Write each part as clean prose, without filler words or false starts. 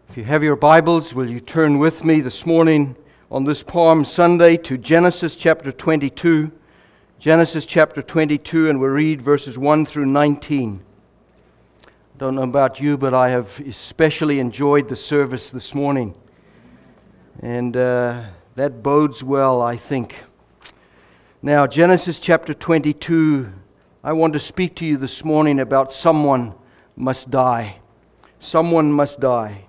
If you have your Bibles, will you turn with me this morning on this Palm Sunday to Genesis chapter 22. Genesis chapter 22, and we'll read verses 1 through 19. I don't know about you, but I have especially enjoyed the service this morning. And that bodes well, I think. Now, Genesis chapter 22, I want to speak to you this morning about someone must die. Someone must die.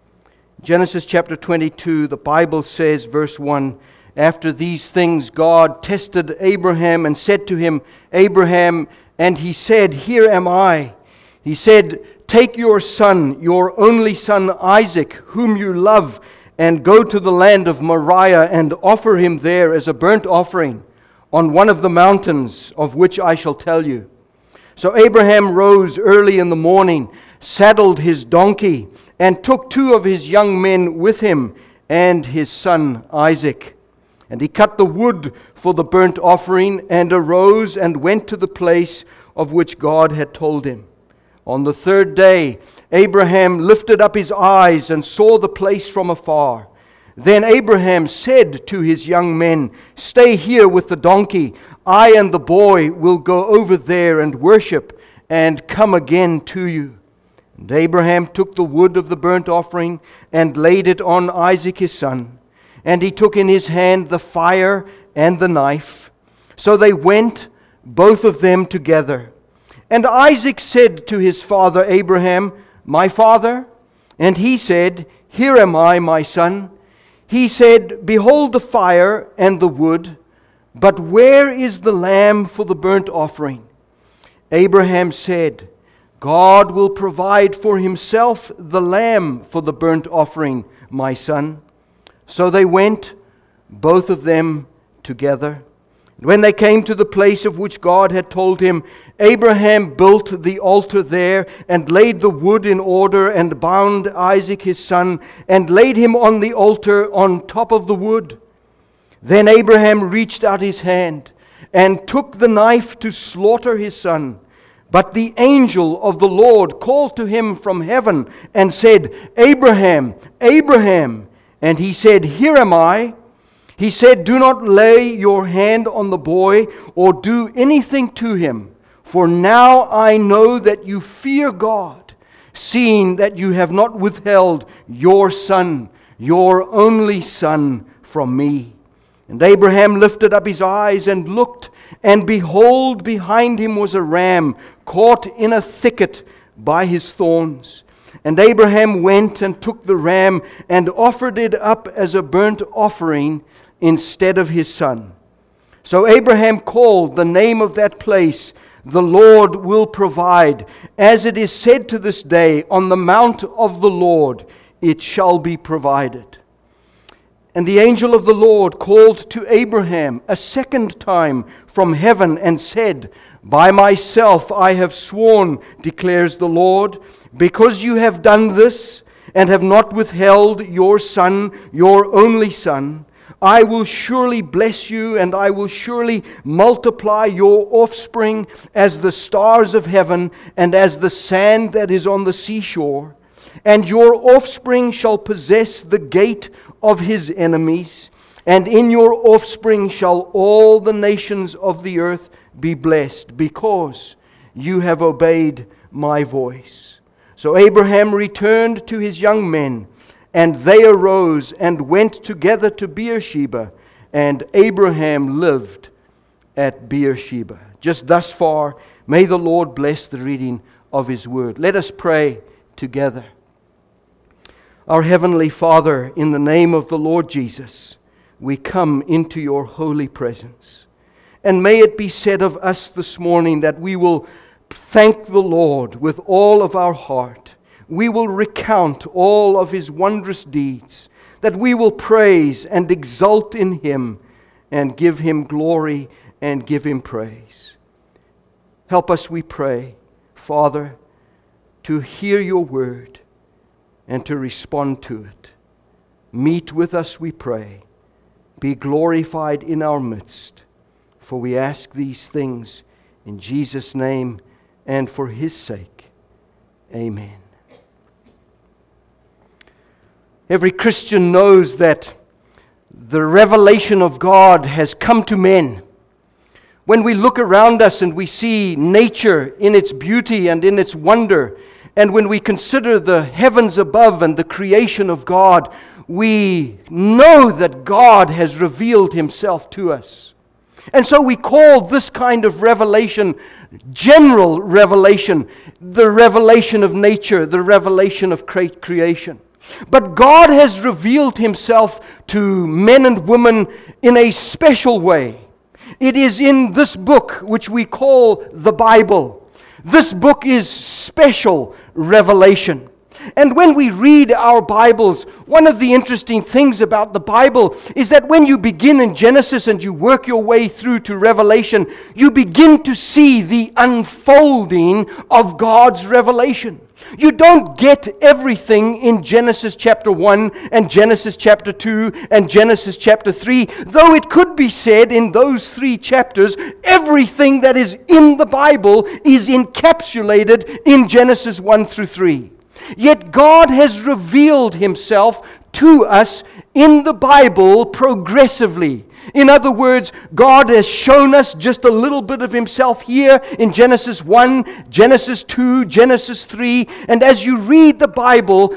Genesis chapter 22, the Bible says, verse 1, "After these things God tested Abraham and said to him, Abraham, and he said, Here am I. He said, Take your son, your only son Isaac, whom you love, and go to the land of Moriah and offer him there as a burnt offering on one of the mountains of which I shall tell you. So Abraham rose early in the morning, saddled his donkey, and took 2 of his young men with him and his son Isaac. And he cut the wood for the burnt offering, and arose and went to the place of which God had told him. On the 3rd day, Abraham lifted up his eyes and saw the place from afar. Then Abraham said to his young men, Stay here with the donkey. I and the boy will go over there and worship, and come again to you. And Abraham took the wood of the burnt offering and laid it on Isaac his son. And he took in his hand the fire and the knife. So they went, both of them together. And Isaac said to his father Abraham, My father? And he said, Here am I, my son. He said, Behold the fire and the wood, but where is the lamb for the burnt offering? Abraham said, God will provide for himself the lamb for the burnt offering, my son. So they went, both of them together. When they came to the place of which God had told him, Abraham built the altar there, and laid the wood in order, and bound Isaac his son, and laid him on the altar on top of the wood. Then Abraham reached out his hand, and took the knife to slaughter his son. But the angel of the Lord called to him from heaven, and said, Abraham, Abraham. And he said, Here am I. He said, Do not lay your hand on the boy, or do anything to him. For now I know that you fear God, seeing that you have not withheld your son, your only son, from me. And Abraham lifted up his eyes and looked, and behold, behind him was a ram caught in a thicket by his thorns. And Abraham went and took the ram and offered it up as a burnt offering instead of his son. So Abraham called the name of that place, The Lord will provide. As it is said to this day, On the mount of the Lord it shall be provided. And the angel of the Lord called to Abraham a second time from heaven and said, By myself I have sworn, declares the Lord, because you have done this and have not withheld your son, your only son, I will surely bless you, and I will surely multiply your offspring as the stars of heaven and as the sand that is on the seashore. And your offspring shall possess the gate of his enemies, and in your offspring shall all the nations of the earth be blessed, because you have obeyed my voice. So Abraham returned to his young men, and they arose and went together to Beersheba, and Abraham lived at Beersheba. Just thus far, may the Lord bless the reading of his word. Let us pray together. Our Heavenly Father, in the name of the Lord Jesus, we come into your holy presence. And may it be said of us this morning that we will thank the Lord with all of our heart. We will recount all of his wondrous deeds, that we will praise and exult in him and give him glory and give him praise. Help us, we pray, Father, to hear your word and to respond to it. Meet with us, we pray. Be glorified in our midst. For we ask these things in Jesus' name and for his sake. Amen. Every Christian knows that the revelation of God has come to men. When we look around us and we see nature in its beauty and in its wonder, and when we consider the heavens above and the creation of God, we know that God has revealed Himself to us. And so we call this kind of revelation general revelation, the revelation of nature, the revelation of creation. But God has revealed Himself to men and women in a special way. It is in this book which we call the Bible. This book is special revelation. And when we read our Bibles, one of the interesting things about the Bible is that when you begin in Genesis and you work your way through to Revelation, you begin to see the unfolding of God's revelation. You don't get everything in Genesis chapter 1 and Genesis chapter 2 and Genesis chapter 3, though it could be said in those 3 chapters, everything that is in the Bible is encapsulated in Genesis 1 through 3. Yet God has revealed Himself to us in the Bible progressively. In other words, God has shown us just a little bit of Himself here in Genesis 1, Genesis 2, Genesis 3. And as you read the Bible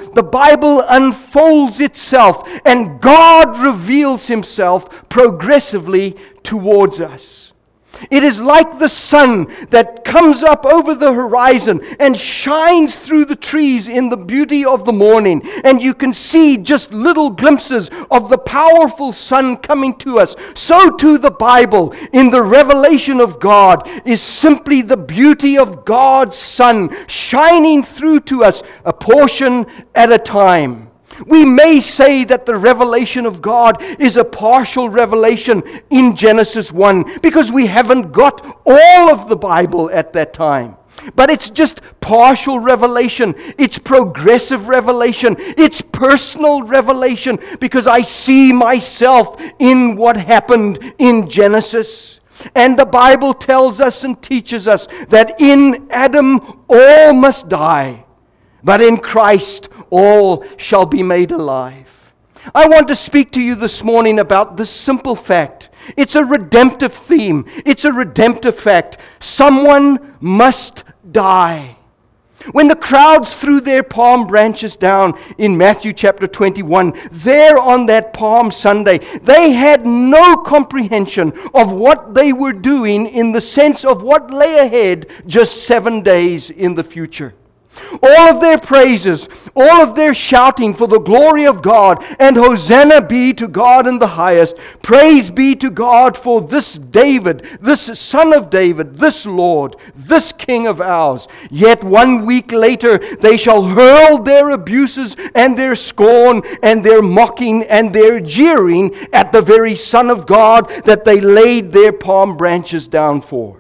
unfolds itself and God reveals Himself progressively towards us. It is like the sun that comes up over the horizon and shines through the trees in the beauty of the morning. And you can see just little glimpses of the powerful sun coming to us. So too the Bible, in the revelation of God, is simply the beauty of God's sun shining through to us, a portion at a time. We may say that the revelation of God is a partial revelation in Genesis 1 because we haven't got all of the Bible at that time. But it's just partial revelation. It's progressive revelation. It's personal revelation because I see myself in what happened in Genesis. And the Bible tells us and teaches us that in Adam all must die, but in Christ all shall be made alive. I want to speak to you this morning about this simple fact. It's a redemptive theme. It's a redemptive fact. Someone must die. When the crowds threw their palm branches down in Matthew chapter 21, there on that Palm Sunday, they had no comprehension of what they were doing in the sense of what lay ahead just 7 days in the future. All of their praises, all of their shouting for the glory of God, and Hosanna be to God in the highest. Praise be to God for this David, this son of David, this Lord, this King of ours. Yet 1 week later they shall hurl their abuses and their scorn and their mocking and their jeering at the very Son of God that they laid their palm branches down for.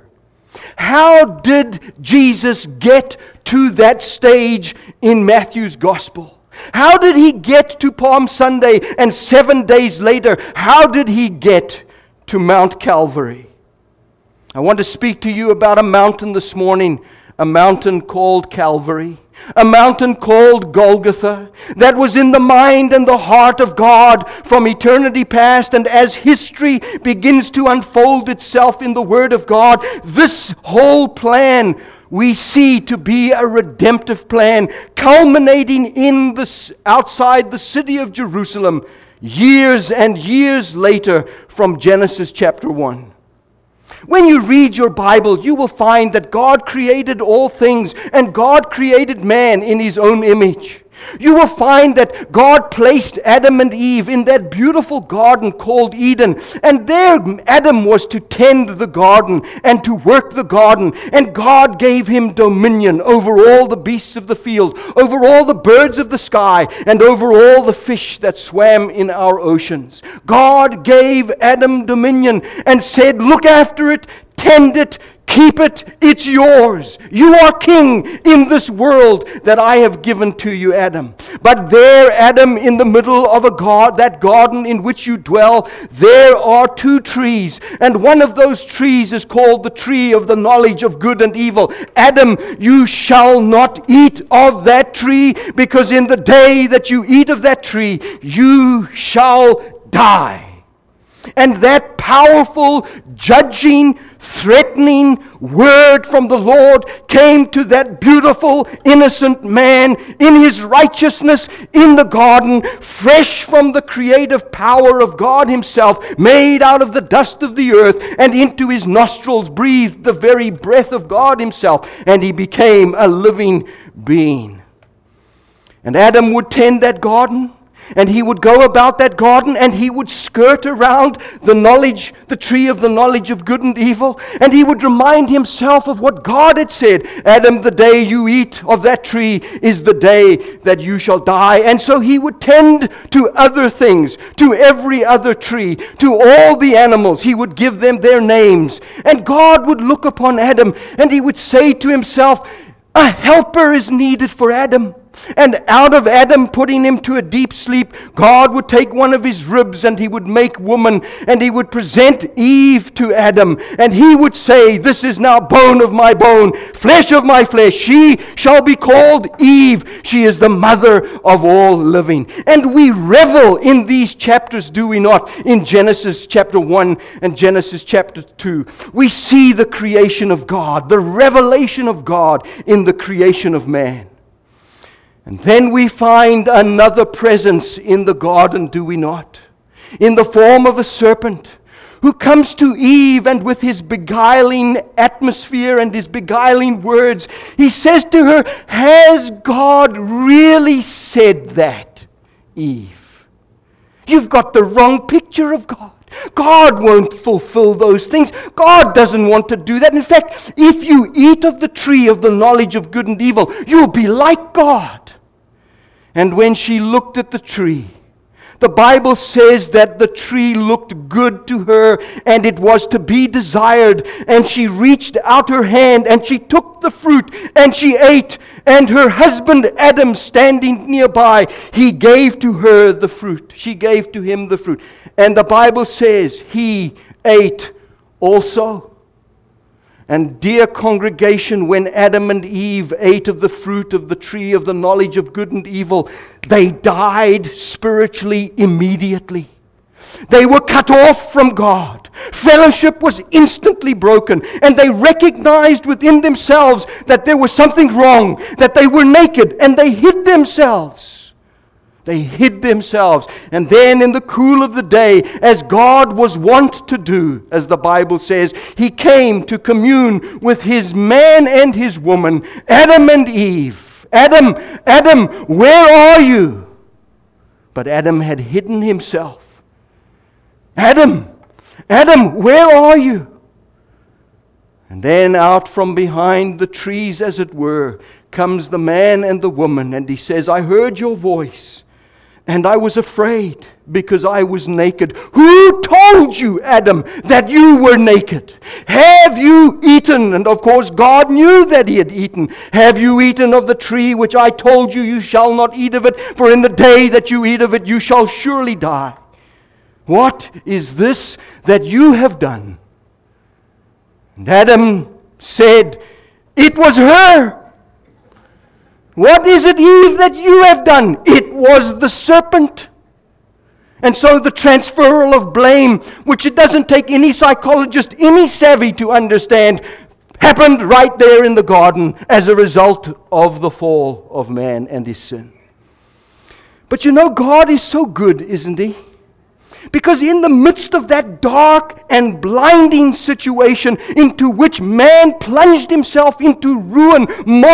How did Jesus get to that stage in Matthew's Gospel? How did He get to Palm Sunday, and 7 days later, how did He get to Mount Calvary? I want to speak to you about a mountain this morning, a mountain called Calvary, a mountain called Golgotha, that was in the mind and the heart of God from eternity past. And as history begins to unfold itself in the Word of God, this whole plan we see to be a redemptive plan, culminating in outside the city of Jerusalem, years and years later from Genesis chapter 1. When you read your Bible, you will find that God created all things, and God created man in His own image. You will find that God placed Adam and Eve in that beautiful garden called Eden. And there Adam was to tend the garden and to work the garden. And God gave him dominion over all the beasts of the field, over all the birds of the sky, and over all the fish that swam in our oceans. God gave Adam dominion and said, look after it, tend it, Keep it, it's yours. You are king in this world that I have given to you, Adam. But there, Adam, in the middle of that garden in which you dwell, there are two trees. And one of those trees is called the tree of the knowledge of good and evil. Adam, you shall not eat of that tree, because in the day that you eat of that tree, you shall die. And that powerful, judging, threatening word from the Lord came to that beautiful, innocent man in his righteousness in the garden, fresh from the creative power of God himself, made out of the dust of the earth, and into his nostrils breathed the very breath of God himself, and he became a living being. And Adam would tend that garden, and he would go about that garden, and he would skirt around the tree of the knowledge of good and evil, and he would remind himself of what God had said. Adam, the day you eat of that tree is the day that you shall die. And so he would tend to other things, to every other tree, to all the animals. He would give them their names. And God would look upon Adam, and he would say to himself, a helper is needed for Adam. And out of Adam, putting him to a deep sleep, God would take one of his ribs and he would make woman, and he would present Eve to Adam, and he would say, this is now bone of my bone, flesh of my flesh. She shall be called Eve. She is the mother of all living. And we revel in these chapters, do we not? In Genesis chapter 1 and Genesis chapter 2. We see the creation of God, the revelation of God in the creation of man. And then we find another presence in the garden, do we not? In the form of a serpent who comes to Eve, and with his beguiling atmosphere and his beguiling words, he says to her, has God really said that, Eve? You've got the wrong picture of God. God won't fulfill those things. God doesn't want to do that. In fact, if you eat of the tree of the knowledge of good and evil, you'll be like God. And when she looked at the tree, the Bible says that the tree looked good to her, and it was to be desired. And she reached out her hand, and she took the fruit, and she ate. And her husband Adam, standing nearby, he gave to her the fruit. She gave to him the fruit. And the Bible says he ate also. And dear congregation, when Adam and Eve ate of the fruit of the tree of the knowledge of good and evil, they died spiritually immediately. They were cut off from God. Fellowship was instantly broken, and they recognized within themselves that there was something wrong, that they were naked, and they hid themselves. They hid themselves. And then in the cool of the day, as God was wont to do, as the Bible says, he came to commune with his man and his woman, Adam and Eve. Adam, Adam, where are you? But Adam had hidden himself. Adam, Adam, where are you? And then out from behind the trees, as it were, comes the man and the woman, and he says, I heard your voice. And I was afraid because I was naked. Who told you, Adam, that you were naked? Have you eaten? And of course, God knew that he had eaten. Have you eaten of the tree which I told you, you shall not eat of it, for in the day that you eat of it, you shall surely die. What is this that you have done? And Adam said, it was her. What is it, Eve, that you have done? It was the serpent. And so the transferal of blame, which it doesn't take any psychologist, any savvy to understand, happened right there in the garden as a result of the fall of man and his sin. But you know, God is so good, isn't he? Because in the midst of that dark and blinding situation into which man plunged himself into ruin,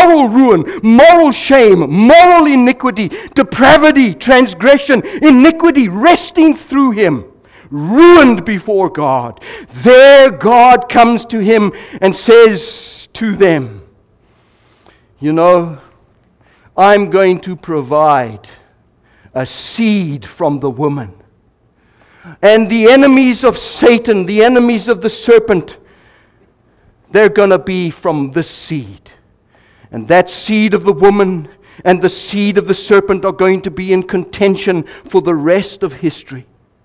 moral shame, moral iniquity, depravity, transgression, iniquity resting through him, ruined before God, there God comes to him and says to them, you know, I'm going to provide a seed from the woman. And the enemies of Satan, the enemies of the serpent, they're going to be from this seed. And that seed of the woman and the seed of the serpent are going to be in contention for the rest of history.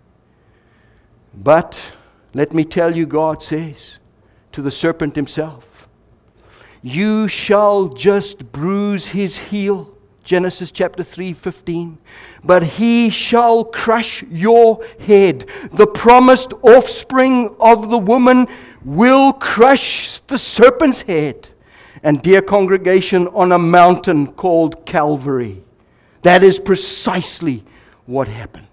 But let me tell you, God says to the serpent himself, you shall just bruise his heel. Genesis chapter 3:15. But he shall crush your head. The promised offspring of the woman will crush the serpent's head. And dear congregation, on a mountain called Calvary, that is precisely what happened.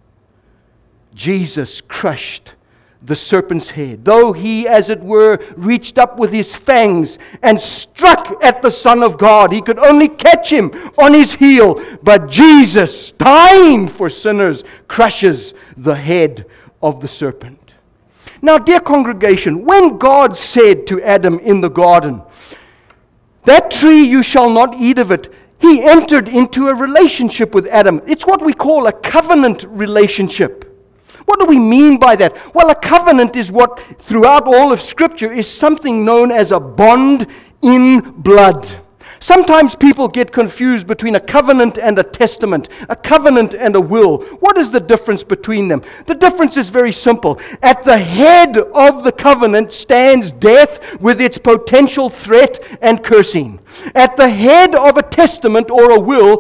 Jesus crushed the serpent's head, though he, as it were, reached up with his fangs and struck at the Son of God. He could only catch him on his heel, but Jesus, dying for sinners, crushes the head of the serpent. Now, dear congregation, when God said to Adam in the garden, that tree you shall not eat of it, he entered into a relationship with Adam. It's what we call a covenant relationship. What do we mean by that? Well, a covenant is what, throughout all of Scripture, is something known as a bond in blood. Sometimes people get confused between a covenant and a testament, a covenant and a will. What is the difference between them? The difference is very simple. At the head of the covenant stands death with its potential threat and cursing. At the head of a testament or a will,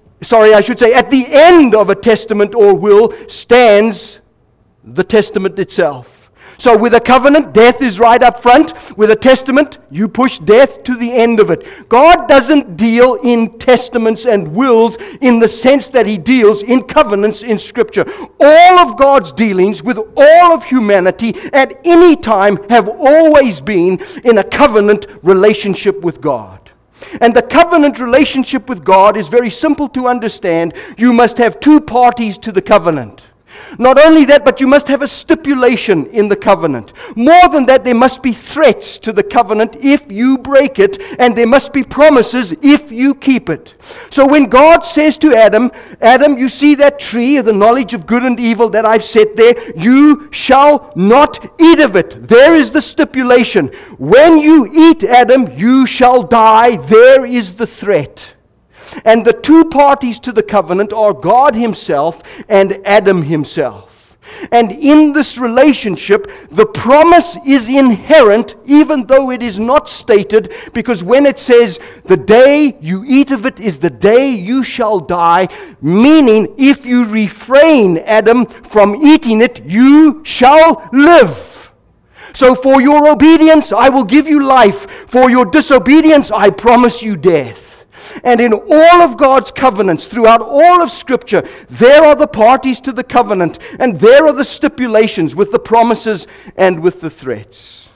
at the end of a testament or will stands the testament itself. So with a covenant, death is right up front. With a testament, you push death to the end of it. God doesn't deal in testaments and wills in the sense that He deals in covenants in Scripture. All of God's dealings with all of humanity at any time have always been in a covenant relationship with God. And the covenant relationship with God is very simple to understand. You must have two parties to the covenant. Not only that, but you must have a stipulation in the covenant. More than that, there must be threats to the covenant if you break it, and there must be promises if you keep it. So when God says to Adam, Adam, you see that tree of the knowledge of good and evil that I've set there? You shall not eat of it. There is the stipulation. When you eat, Adam, you shall die. There is the threat. And the two parties to the covenant are God Himself and Adam himself. And in this relationship, the promise is inherent, even though it is not stated, because when it says, the day you eat of it is the day you shall die, meaning if you refrain, Adam, from eating it, you shall live. So for your obedience, I will give you life. For your disobedience, I promise you death. And in all of God's covenants, throughout all of Scripture, there are the parties to the covenant, and there are the stipulations with the promises and with the threats.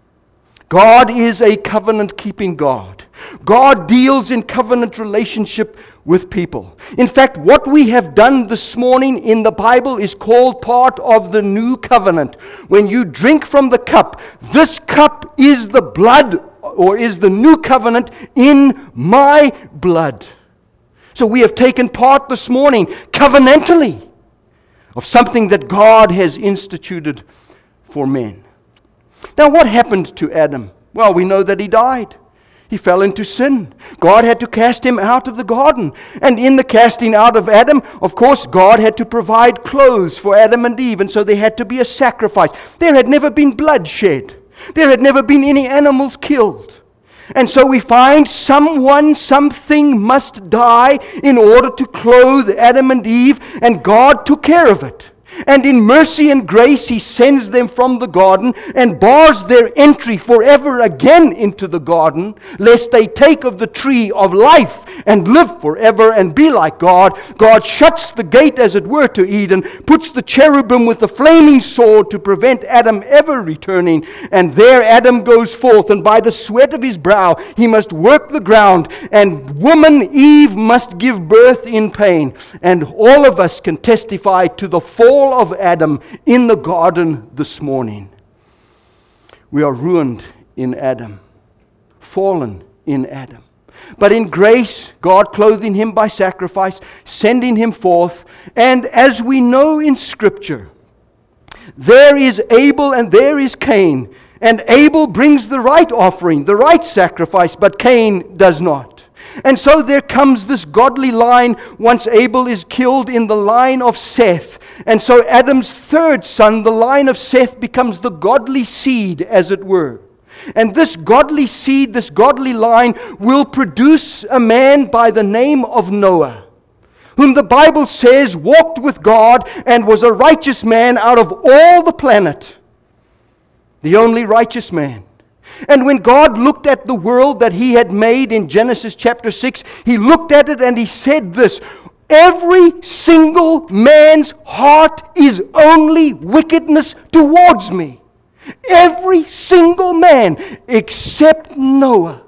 God is a covenant-keeping God. God deals in covenant relationship with people. In fact, what we have done this morning in the Bible is called part of the new covenant. When you drink from the cup, this cup is the blood or is the new covenant in my blood. So we have taken part this morning covenantally of something that God has instituted for men. Now what happened to Adam? Well, we know that he died. He fell into sin. God had to cast him out of the garden. And in the casting out of Adam, of course, God had to provide clothes for Adam and Eve. And so there had to be a sacrifice. There had never been blood shed. There had never been any animals killed. And so we find something must die in order to clothe Adam and Eve, and God took care of it. And in mercy and grace, He sends them from the garden and bars their entry forever again into the garden, lest they take of the tree of life and live forever and be like God. God shuts the gate, as it were, to Eden, puts the cherubim with the flaming sword to prevent Adam ever returning. And there Adam goes forth, and by the sweat of his brow he must work the ground, and woman Eve must give birth in pain. And all of us can testify to the fall of Adam in the garden this morning. We are ruined in Adam, fallen in Adam. But in grace, God clothing him by sacrifice, sending him forth. And as we know in Scripture, there is Abel and there is Cain. And Abel brings the right offering, the right sacrifice, but Cain does not. And so there comes this godly line once Abel is killed in the line of Seth. And so Adam's third son, the line of Seth, becomes the godly seed, as it were. And this godly seed, this godly line, will produce a man by the name of Noah, whom the Bible says walked with God and was a righteous man out of all the planet. The only righteous man. And when God looked at the world that He had made in Genesis chapter 6, He looked at it and He said this: every single man's heart is only wickedness towards me. Every single man except Noah.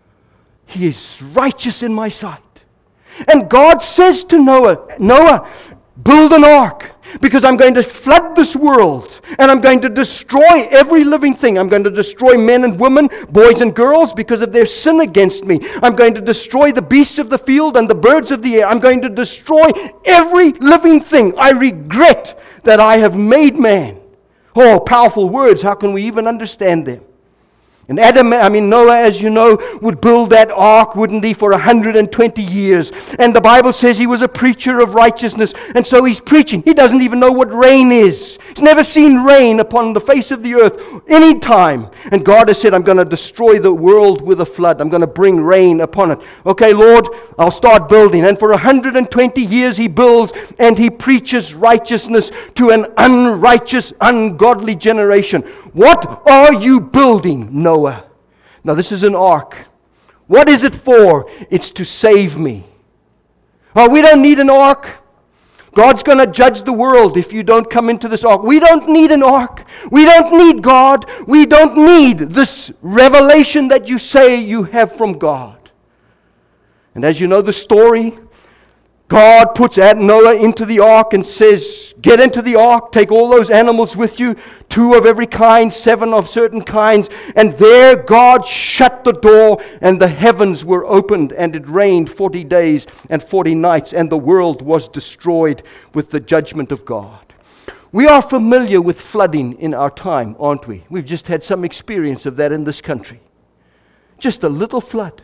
He is righteous in my sight. And God says to Noah, Noah, build an ark, because I'm going to flood this world, and I'm going to destroy every living thing. I'm going to destroy men and women, boys and girls, because of their sin against me. I'm going to destroy the beasts of the field and the birds of the air. I'm going to destroy every living thing. I regret that I have made man. Oh, powerful words. How can we even understand them? And Noah, as you know, would build that ark, wouldn't he, for 120 years. And the Bible says he was a preacher of righteousness. And so he's preaching. He doesn't even know what rain is. He's never seen rain upon the face of the earth any time. And God has said, I'm going to destroy the world with a flood. I'm going to bring rain upon it. Okay, Lord, I'll start building. And for 120 years he builds and he preaches righteousness to an unrighteous, ungodly generation. What are you building, Noah? Now this is an ark. What is it for? It's to save me. Oh, we don't need an ark. God's going to judge the world if you don't come into this ark. We don't need an ark. We don't need God. We don't need this revelation that you say you have from God. And as you know the story, God puts Noah into the ark and says, get into the ark, take all those animals with you, 2 of every kind, 7 of certain kinds. And there God shut the door and the heavens were opened and it rained 40 days and 40 nights and the world was destroyed with the judgment of God. We are familiar with flooding in our time, aren't we? We've just had some experience of that in this country. Just a little flood.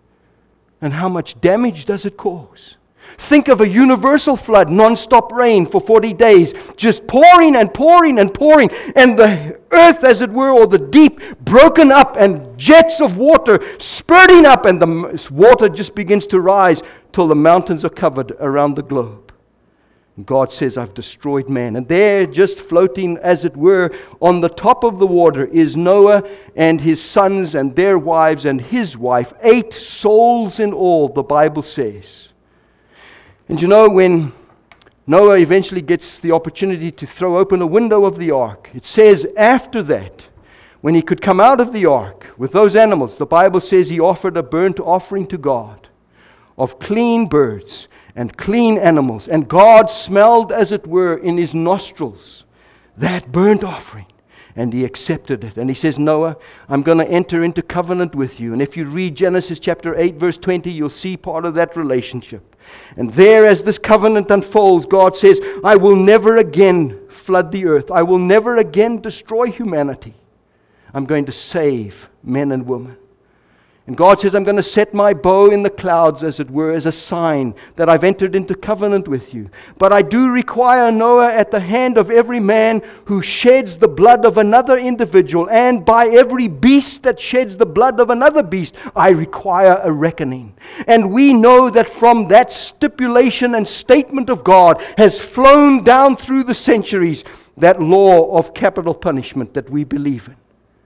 And how much damage does it cause? Think of a universal flood, non-stop rain for 40 days, just pouring and pouring and pouring, and the earth, as it were, or the deep, broken up, and jets of water spurting up, and the water just begins to rise till the mountains are covered around the globe. And God says, I've destroyed man. And there, just floating, as it were, on the top of the water is Noah and his sons and their wives and his wife, 8 souls in all, the Bible says. And you know, when Noah eventually gets the opportunity to throw open a window of the ark, it says after that, when he could come out of the ark with those animals, the Bible says he offered a burnt offering to God of clean birds and clean animals. And God smelled, as it were, in his nostrils that burnt offering. And he accepted it. And he says, Noah, I'm going to enter into covenant with you. And if you read Genesis chapter 8, verse 20, you'll see part of that relationship. And there, as this covenant unfolds, God says, I will never again flood the earth. I will never again destroy humanity. I'm going to save men and women. And God says, I'm going to set my bow in the clouds, as it were, as a sign that I've entered into covenant with you. But I do require, Noah, at the hand of every man who sheds the blood of another individual, and by every beast that sheds the blood of another beast, I require a reckoning. And we know that from that stipulation and statement of God has flown down through the centuries that law of capital punishment that we believe in.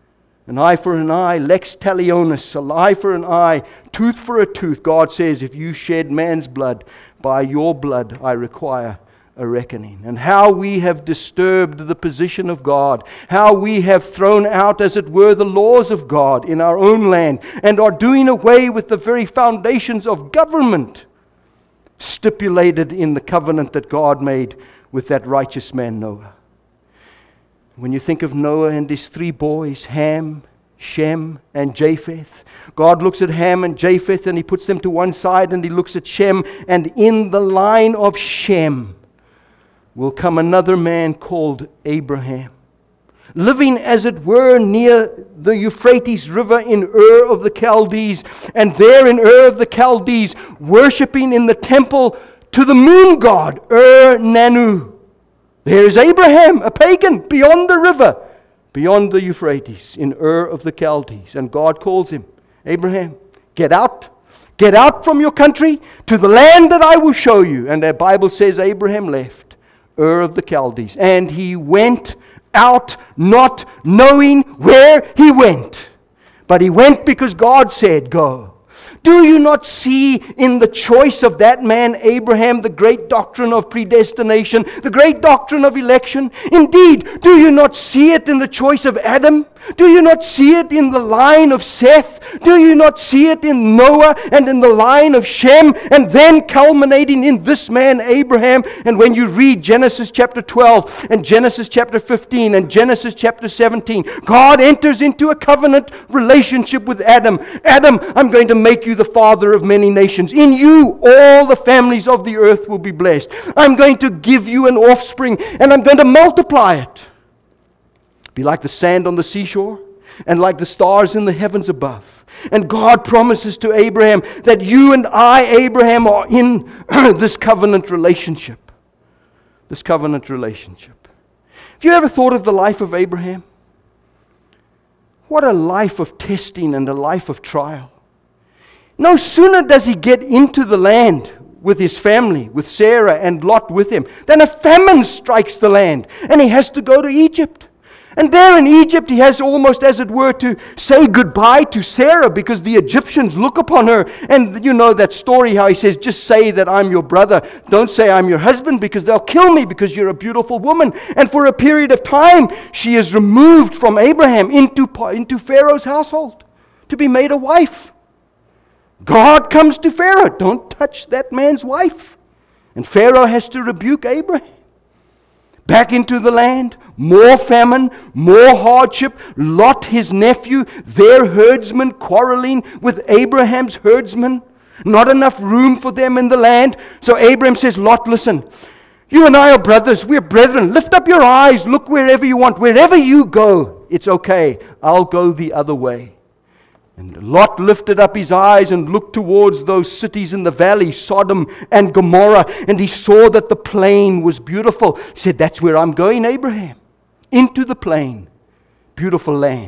An eye for an eye, lex talionis, an eye for an eye, tooth for a tooth. God says, if you shed man's blood, by your blood I require a reckoning. And how we have disturbed the position of God, how we have thrown out, as it were, the laws of God in our own land, and are doing away with the very foundations of government stipulated in the covenant that God made with that righteous man Noah. When you think of Noah and his 3 boys, Ham, Shem, and Japheth, God looks at Ham and Japheth and he puts them to one side, and he looks at Shem, and in the line of Shem will come another man called Abraham. living as it were near the Euphrates River in Ur of the Chaldees, and there in Ur of the Chaldees, worshipping in the temple to the moon god, Ur-Nanu. There is Abraham, a pagan, beyond the river, beyond the Euphrates, in Ur of the Chaldees. And God calls him, Abraham, get out from your country to the land that I will show you. And the Bible says Abraham left Ur of the Chaldees, and he went out not knowing where he went. But he went because God said, go. Do you not see in the choice of that man Abraham the great doctrine of predestination, the great doctrine of election? Indeed, do you not see it in the choice of Adam? Do you not see it in the line of Seth? Do you not see it in Noah and in the line of Shem, and then culminating in this man Abraham? And when you read Genesis chapter 12 and Genesis chapter 15 and Genesis chapter 17, God enters into a covenant relationship with Adam. Adam, I'm going to make you the father of many nations. In you, all the families of the earth will be blessed. I'm going to give you an offspring, and I'm going to multiply it. Be like the sand on the seashore and like the stars in the heavens above. And God promises to Abraham that you and I, Abraham, are in this covenant relationship. This covenant relationship. Have you ever thought of the life of Abraham? What a life of testing and a life of trial. No sooner does he get into the land with his family, with Sarah and Lot with him, than a famine strikes the land and he has to go to Egypt. And there in Egypt, he has almost, as it were, to say goodbye to Sarah because the Egyptians look upon her. And you know that story how he says, just say that I'm your brother. Don't say I'm your husband because they'll kill me because you're a beautiful woman. And for a period of time, she is removed from Abraham into Pharaoh's household to be made a wife. God comes to Pharaoh, don't touch that man's wife. And Pharaoh has to rebuke Abraham. Back into the land, more famine, more hardship. Lot, his nephew, their herdsman, quarreling with Abraham's herdsman. Not enough room for them in the land. So Abraham says, Lot, listen, you and I are brothers, we're brethren. Lift up your eyes, look wherever you want. Wherever you go, it's okay. I'll go the other way. And Lot lifted up his eyes and looked towards those cities in the valley, Sodom and Gomorrah, and he saw that the plain was beautiful. He said, that's where I'm going, Abraham. Into the plain, beautiful land.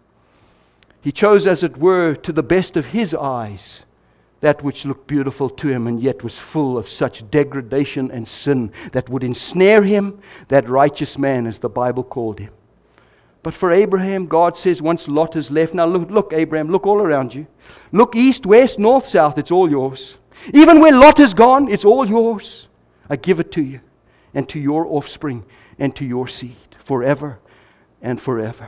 He chose, as it were, to the best of his eyes, that which looked beautiful to him and yet was full of such degradation and sin that would ensnare him, that righteous man, as the Bible called him. But for Abraham, God says, once Lot is left, now look, Abraham, look all around you. Look east, west, north, south, it's all yours. Even where Lot has gone, it's all yours. I give it to you and to your offspring and to your seed forever and forever.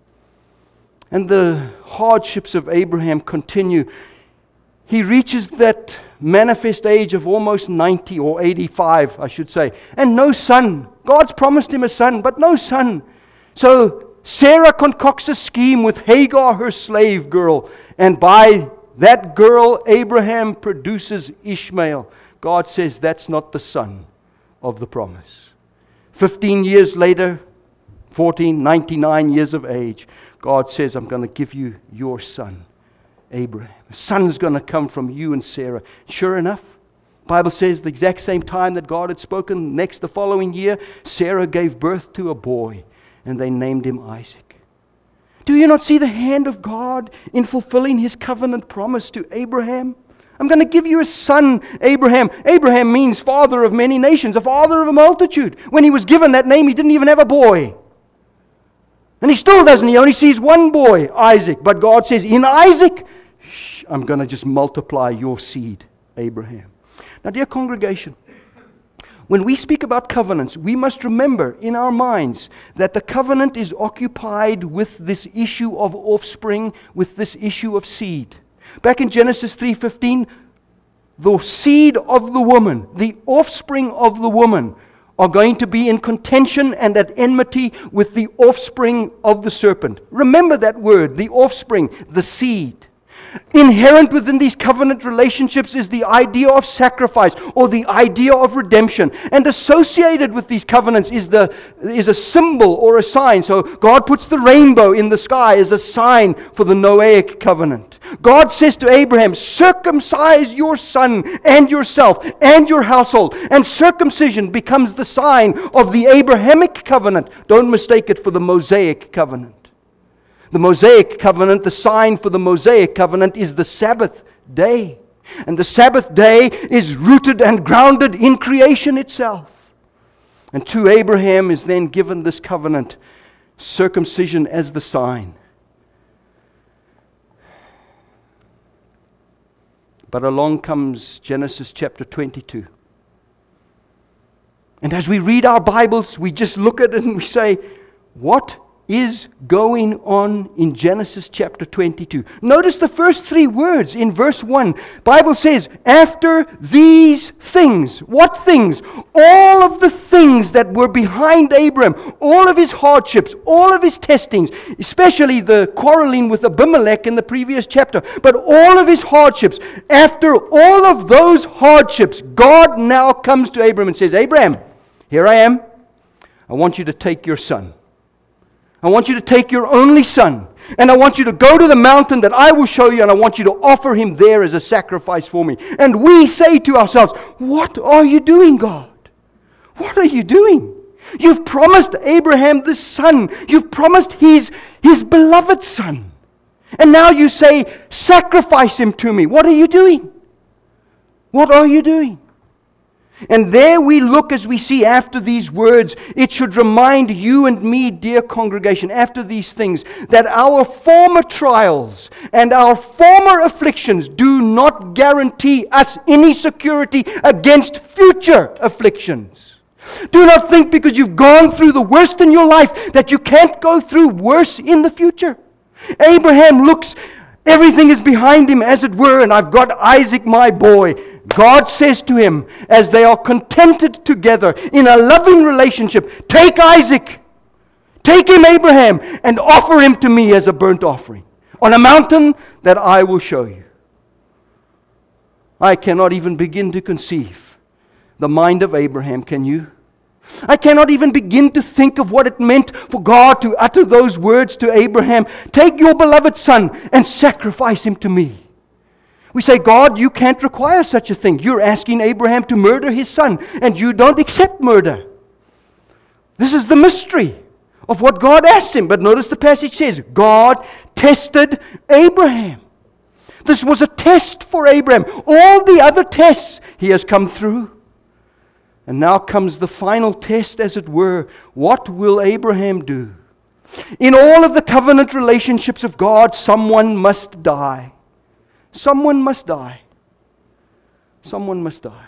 And the hardships of Abraham continue. He reaches that manifest age of almost 90 or 85, I should say, and no son. God's promised him a son, but no son. So Sarah concocts a scheme with Hagar, her slave girl, and by that girl, Abraham produces Ishmael. God says that's not the son of the promise. 15 years later, 99 years of age, God says, I'm going to give you your son, Abraham. A son is going to come from you and Sarah. Sure enough, the Bible says the exact same time that God had spoken, the following year, Sarah gave birth to a boy. And they named him Isaac. Do you not see the hand of God in fulfilling his covenant promise to Abraham? I'm going to give you a son, Abraham. Abraham means father of many nations, a father of a multitude. When he was given that name, he didn't even have a boy. And he still doesn't. He only sees one boy, Isaac. But God says, in Isaac, I'm going to just multiply your seed, Abraham. Now, dear congregation, when we speak about covenants, we must remember in our minds that the covenant is occupied with this issue of offspring, with this issue of seed. Back in Genesis 3:15, the seed of the woman, the offspring of the woman, are going to be in contention and at enmity with the offspring of the serpent. Remember that word, the offspring, the seed. Inherent within these covenant relationships is the idea of sacrifice or the idea of redemption. And associated with these covenants is a symbol or a sign. So God puts the rainbow in the sky as a sign for the Noahic covenant. God says to Abraham, circumcise your son and yourself and your household. And circumcision becomes the sign of the Abrahamic covenant. Don't mistake it for the Mosaic covenant. The Mosaic covenant, the sign for the Mosaic covenant is the Sabbath day. And the Sabbath day is rooted and grounded in creation itself. And to Abraham is then given this covenant, circumcision as the sign. But along comes Genesis chapter 22. And as we read our Bibles, we just look at it and we say, what is going on in Genesis chapter 22? Notice the first three words in verse 1. Bible says, after these things. What things? All of the things that were behind Abraham, all of his hardships, all of his testings, especially the quarreling with Abimelech in the previous chapter, but all of his hardships. After all of those hardships, God now comes to Abraham and says, Abraham, here I am. I want you to take your son. I want you to take your only son, and I want you to go to the mountain that I will show you, and I want you to offer him there as a sacrifice for me. And we say to ourselves, what are you doing, God? What are you doing? You've promised Abraham this son. You've promised his beloved son. And now you say, sacrifice him to me. What are you doing? What are you doing? And there we look as we see after these words, it should remind you and me, dear congregation, after these things, that our former trials and our former afflictions do not guarantee us any security against future afflictions. Do not think because you've gone through the worst in your life that you can't go through worse in the future. Abraham looks, everything is behind him as it were, and I've got Isaac my boy. God says to him, as they are contented together in a loving relationship, take Isaac, take him, Abraham, and offer him to me as a burnt offering on a mountain that I will show you. I cannot even begin to conceive the mind of Abraham, can you? I cannot even begin to think of what it meant for God to utter those words to Abraham, take your beloved son and sacrifice him to me. We say, God, you can't require such a thing. You're asking Abraham to murder his son, and you don't accept murder. This is the mystery of what God asked him. But notice the passage says, God tested Abraham. This was a test for Abraham. All the other tests he has come through. And now comes the final test, as it were. What will Abraham do? In all of the covenant relationships of God, someone must die. Someone must die. Someone must die.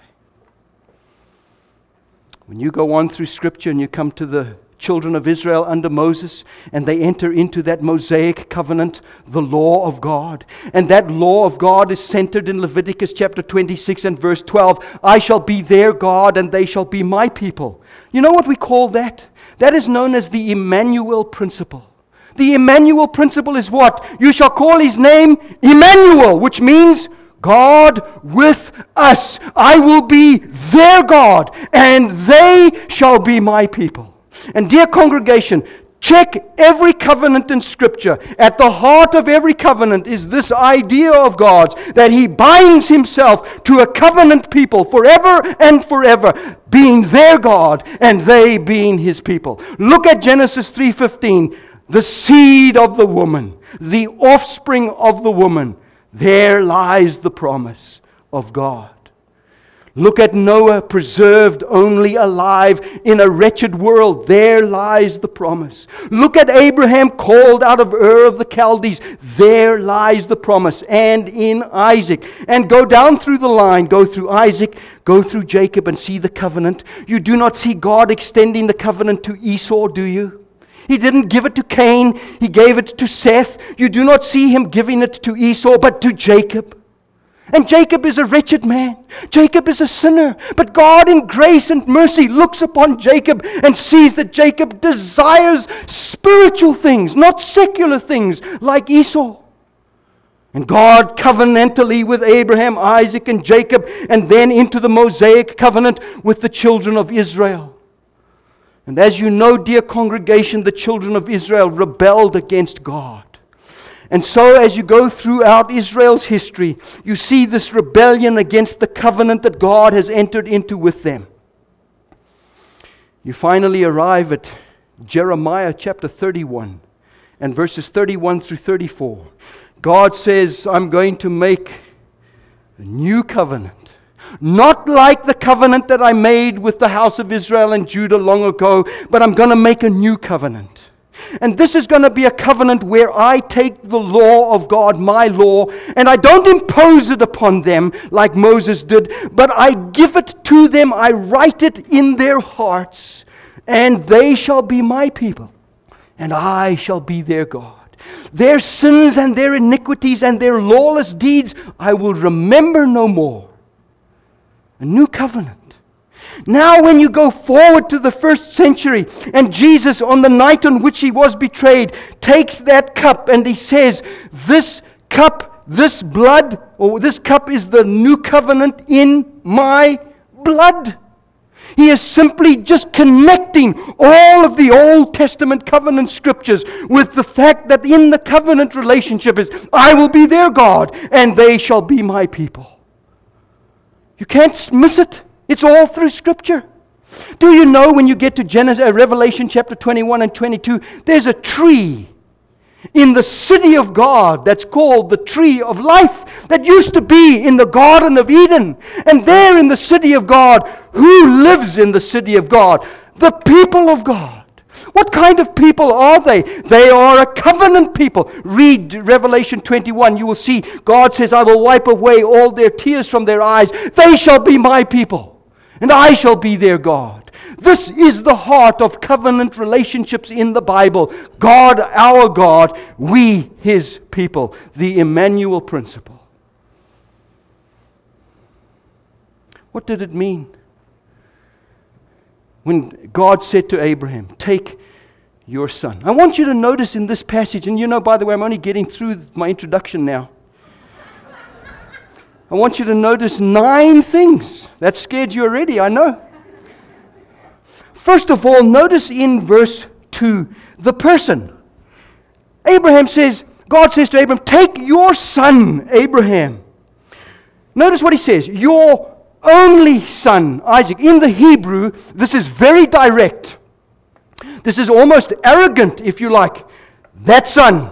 When you go on through Scripture and you come to the children of Israel under Moses, and they enter into that Mosaic covenant, the law of God. And that law of God is centered in Leviticus chapter 26 and verse 12. I shall be their God, and they shall be my people. You know what we call that? That is known as the Emmanuel principle. The Emmanuel principle is what? You shall call his name Emmanuel, which means God with us. I will be their God, and they shall be my people. And dear congregation, check every covenant in Scripture. At the heart of every covenant is this idea of God's, that he binds himself to a covenant people forever and forever, being their God and they being his people. Look at Genesis 3:15. The seed of the woman, the offspring of the woman. There lies the promise of God. Look at Noah, preserved, only alive in a wretched world. There lies the promise. Look at Abraham, called out of Ur of the Chaldees. There lies the promise. And in Isaac. And go down through the line. Go through Isaac. Go through Jacob and see the covenant. You do not see God extending the covenant to Esau, do you? He didn't give it to Cain. He gave it to Seth. You do not see him giving it to Esau, but to Jacob. And Jacob is a wretched man. Jacob is a sinner. But God in grace and mercy looks upon Jacob and sees that Jacob desires spiritual things, not secular things like Esau. And God covenantally with Abraham, Isaac, and Jacob, and then into the Mosaic covenant with the children of Israel. And as you know, dear congregation, the children of Israel rebelled against God. And so as you go throughout Israel's history, you see this rebellion against the covenant that God has entered into with them. You finally arrive at Jeremiah chapter 31 and verses 31 through 34. God says, I'm going to make a new covenant. Not like the covenant that I made with the house of Israel and Judah long ago, but I'm going to make a new covenant. And this is going to be a covenant where I take the law of God, my law, and I don't impose it upon them like Moses did, but I give it to them, I write it in their hearts, and they shall be my people, and I shall be their God. Their sins and their iniquities and their lawless deeds I will remember no more. A new covenant. Now when you go forward to the first century, and Jesus on the night on which he was betrayed takes that cup and he says, this cup, this blood, or this cup is the new covenant in my blood. He is simply just connecting all of the Old Testament covenant scriptures with the fact that in the covenant relationship is, I will be their God and they shall be my people. You can't miss it. It's all through Scripture. Do you know when you get to Revelation chapter 21 and 22, there's a tree in the city of God that's called the tree of life that used to be in the Garden of Eden. And there in the city of God, who lives in the city of God? The people of God. What kind of people are they? They are a covenant people. Read Revelation 21. You will see God says, I will wipe away all their tears from their eyes. They shall be my people, and I shall be their God. This is the heart of covenant relationships in the Bible. God, our God, we, His people. The Emmanuel principle. What did it mean when God said to Abraham, take your son? I want you to notice in this passage, and you know, by the way, I'm only getting through my introduction now. I want you to notice 9 things. That scared you already, I know. First of all, notice in verse 2, the person. Abraham says, God says to Abraham, take your son, Abraham. Notice what he says, your only son, Isaac. In the Hebrew, this is very direct. This is almost arrogant, if you like. That son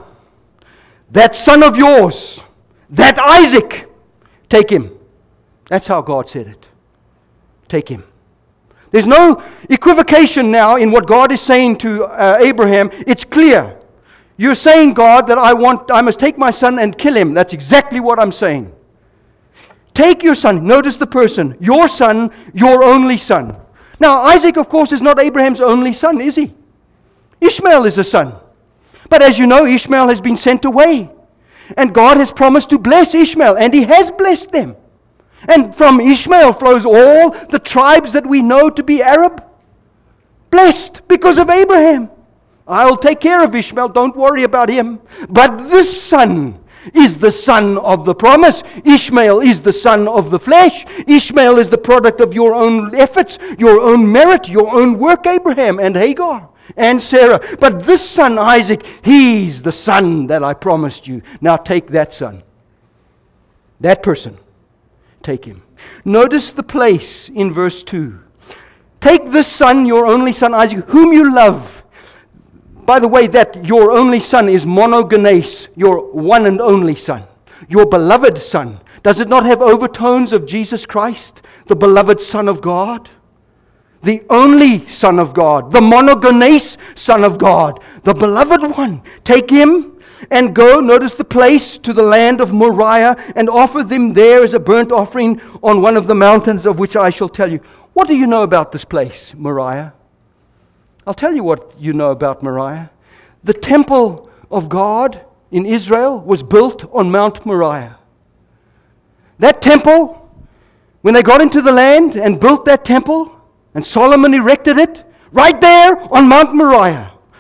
of yours, that Isaac, take him. That's how God said it. Take him. There's no equivocation now in what God is saying to Abraham. It's clear. You're saying, God, that I must take my son and kill him. That's exactly what I'm saying. Take your son. Notice the person. Your son, your only son. Now, Isaac, of course, is not Abraham's only son, is he? Ishmael is a son. But as you know, Ishmael has been sent away. And God has promised to bless Ishmael, and He has blessed them. And from Ishmael flows all the tribes that we know to be Arab. Blessed because of Abraham. I'll take care of Ishmael, don't worry about him. But this son is the son of the promise. Ishmael is the son of the flesh. Ishmael is the product of your own efforts, your own merit, your own work, Abraham and Hagar and Sarah. But this son, Isaac, he's the son that I promised you. Now take that son. That person. Take him. Notice the place in verse 2. Take this son, your only son Isaac, whom you love. By the way, that your only son is monogenes, your one and only son, your beloved son. Does it not have overtones of Jesus Christ, the beloved Son of God? The only Son of God, the monogenes Son of God, the beloved one. Take him and go, notice the place, to the land of Moriah, and offer them there as a burnt offering on one of the mountains of which I shall tell you. What do you know about this place, Moriah? I'll tell you what you know about Moriah. The temple of God in Israel was built on Mount Moriah. That temple, when they got into the land and built that temple, and Solomon erected it, right there on Mount Moriah,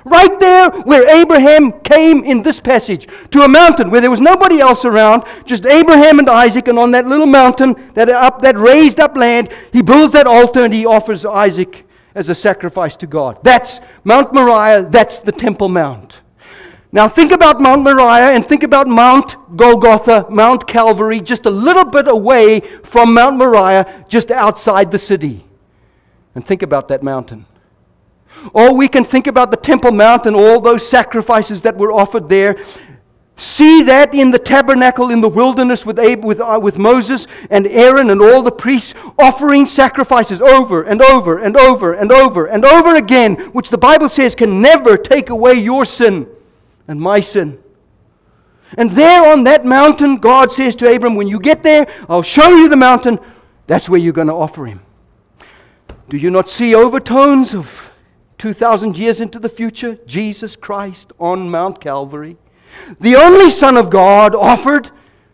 Right there where Abraham came in this passage, to a mountain where there was nobody else around, just Abraham and Isaac, and on that little mountain, that raised up land, he builds that altar and he offers Isaac as a sacrifice to God. That's Mount Moriah, that's the Temple Mount. Now think about Mount Moriah and think about Mount Golgotha, Mount Calvary, just a little bit away from Mount Moriah, just outside the city. And think about that mountain. Or we can think about the Temple Mount and all those sacrifices that were offered there. See that in the tabernacle in the wilderness with Moses and Aaron and all the priests offering sacrifices over and over and over and over and over again, which the Bible says can never take away your sin and my sin. And there on that mountain, God says to Abram, when you get there, I'll show you the mountain. That's where you're going to offer him. Do you not see overtones of 2,000 years into the future? Jesus Christ on Mount Calvary. The only Son of God offered,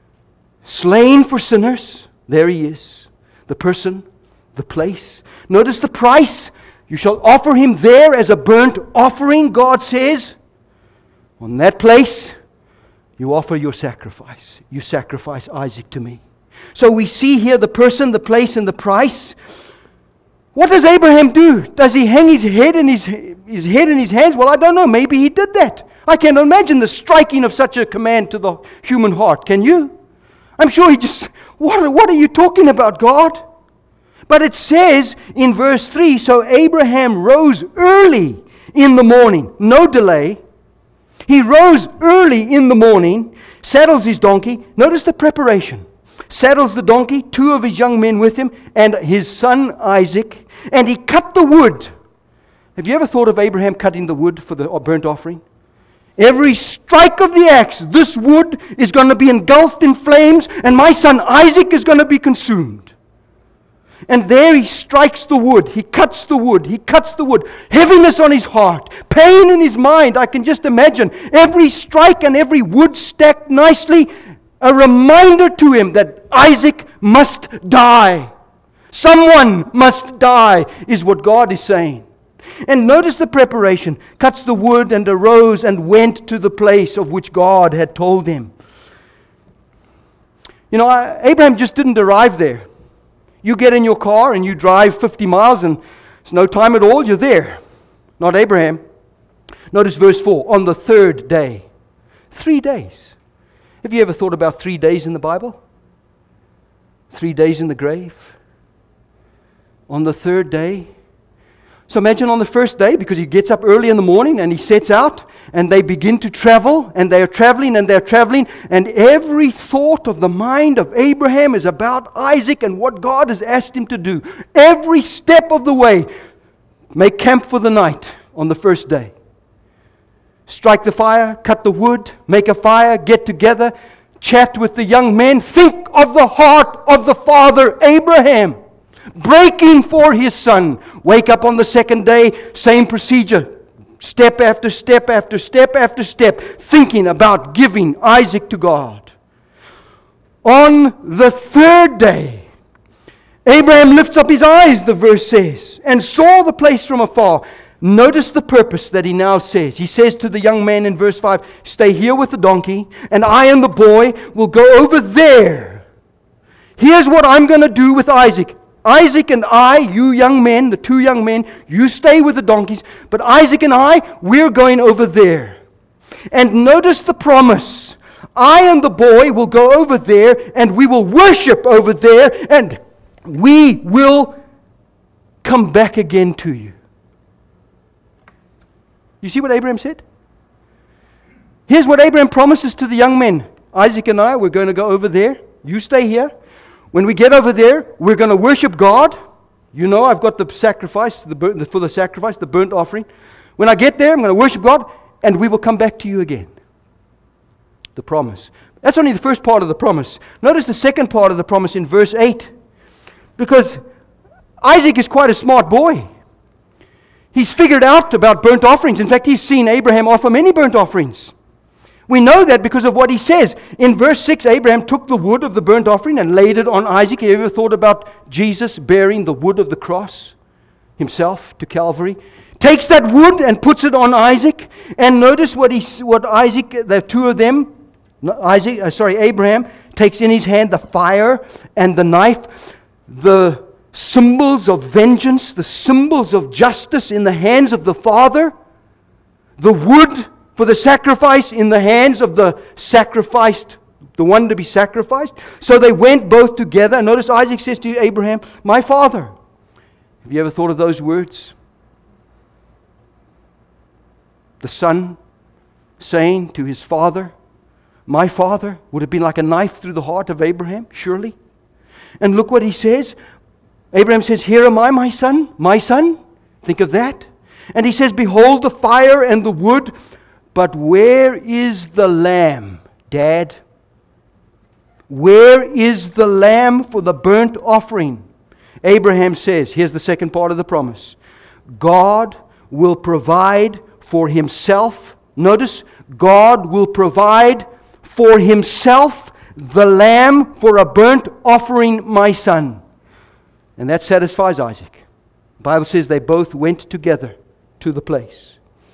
slain for sinners. There he is. The person, the place. Notice the price. You shall offer him there as a burnt offering, God says. On that place, you offer your sacrifice. You sacrifice Isaac to me. So we see here the person, the place, and the price. What does Abraham do? Does he hang his head in his hands? Well, I don't know. Maybe he did that. I can't imagine the striking of such a command to the human heart. Can you? I'm sure he just, what are you talking about, God? But it says in verse 3, so Abraham rose early in the morning. No delay. He rose early in the morning, saddles his donkey. Notice the preparation. Saddles the donkey, 2 of his young men with him, and his son Isaac. And he cut the wood. Have you ever thought of Abraham cutting the wood for the burnt offering? Every strike of the axe, this wood is going to be engulfed in flames, and my son Isaac is going to be consumed. And there he strikes the wood. He cuts the wood. He cuts the wood. Heaviness on his heart. Pain in his mind. I can just imagine every strike and every wood stacked nicely. A reminder to him that Isaac must die. Someone must die is what God is saying. And notice the preparation. Cuts the wood and arose and went to the place of which God had told him. You know, Abraham just didn't arrive there. You get in your car and you drive 50 miles and it's no time at all, you're there. Not Abraham. Notice verse 4. On the 3rd day. 3 days. Have you ever thought about 3 days in the Bible? 3 days in the grave? On the 3rd day? So imagine on the first day, because he gets up early in the morning and he sets out and they begin to travel and they're traveling and they're traveling, and every thought of the mind of Abraham is about Isaac and what God has asked him to do. Every step of the way, make camp for the night on the first day. Strike the fire, cut the wood, make a fire, get together, chat with the young men. Think of the heart of the father Abraham. Breaking for his son. Wake up on the second day, same procedure. Step after step after step after step. Thinking about giving Isaac to God. On the 3rd day, Abraham lifts up his eyes, the verse says, and saw the place from afar. Notice the purpose that he now says. He says to the young man in verse 5, stay here with the donkey, and I and the boy will go over there. Here's what I'm going to do with Isaac. Isaac and I, you young men, the 2 young men, you stay with the donkeys, but Isaac and I, we're going over there. And notice the promise. I and the boy will go over there, and we will worship over there, and we will come back again to you. You see what Abraham said? Here's what Abraham promises to the young men. Isaac and I, we're going to go over there. You stay here. When we get over there, we're going to worship God. You know, I've got the sacrifice, for the sacrifice, the burnt offering. When I get there, I'm going to worship God, and we will come back to you again. The promise. That's only the first part of the promise. Notice the second part of the promise in verse 8. Because Isaac is quite a smart boy. He's figured out about burnt offerings. In fact, he's seen Abraham offer many burnt offerings. We know that because of what he says. In verse 6, Abraham took the wood of the burnt offering and laid it on Isaac. Have you ever thought about Jesus bearing the wood of the cross himself to Calvary? takes that wood and puts it on Isaac. And notice what Isaac, the two of them, Abraham takes in his hand the fire and the knife, the symbols of vengeance, the symbols of justice in the hands of the father, the wood for the sacrifice in the hands of the sacrificed, the one to be sacrificed. So they went both together. And notice Isaac says to Abraham, "My father." Have you ever thought of those words? The son saying to his father, "My father," would have been like a knife through the heart of Abraham, surely. And look what he says. Abraham says, "Here am I, my son, my son." Think of that. And he says, "Behold the fire and the wood, but where is the lamb, Dad? Where is the lamb for the burnt offering?" Abraham says, here's the second part of the promise, God will provide for himself. Notice, God will provide for himself the lamb for a burnt offering, my son. And that satisfies Isaac. The Bible says they both went together to the place.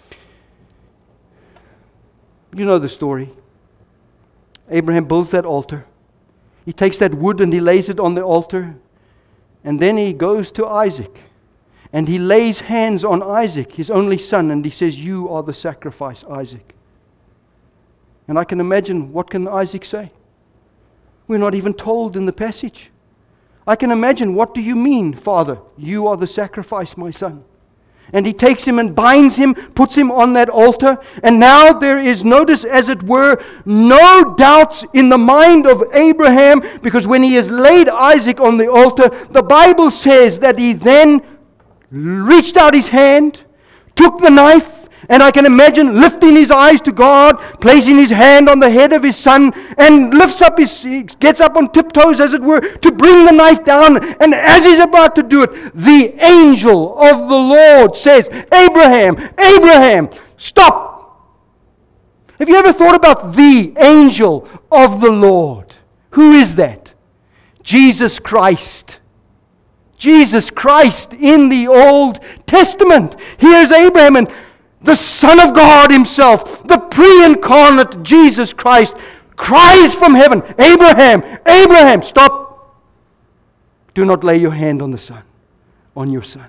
You know the story. Abraham builds that altar. He takes that wood and he lays it on the altar. And then he goes to Isaac. And he lays hands on Isaac, his only son. And he says, "You are the sacrifice, Isaac." And I can imagine, what can Isaac say? We're not even told in the passage. I can imagine, "What do you mean, Father? You are the sacrifice, my son." And he takes him and binds him, puts him on that altar. And now there is, notice as it were, no doubts in the mind of Abraham, because when he has laid Isaac on the altar, the Bible says that he then reached out his hand, took the knife, and I can imagine lifting his eyes to God, placing his hand on the head of his son, and gets up on tiptoes, as it were, to bring the knife down. And as he's about to do it, the angel of the Lord says, "Abraham, Abraham, stop." Have you ever thought about the angel of the Lord? Who is that? Jesus Christ. Jesus Christ in the Old Testament. Here's Abraham, and the Son of God himself, the pre-incarnate Jesus Christ, cries from heaven, "Abraham, Abraham, stop. Do not lay your hand on your son."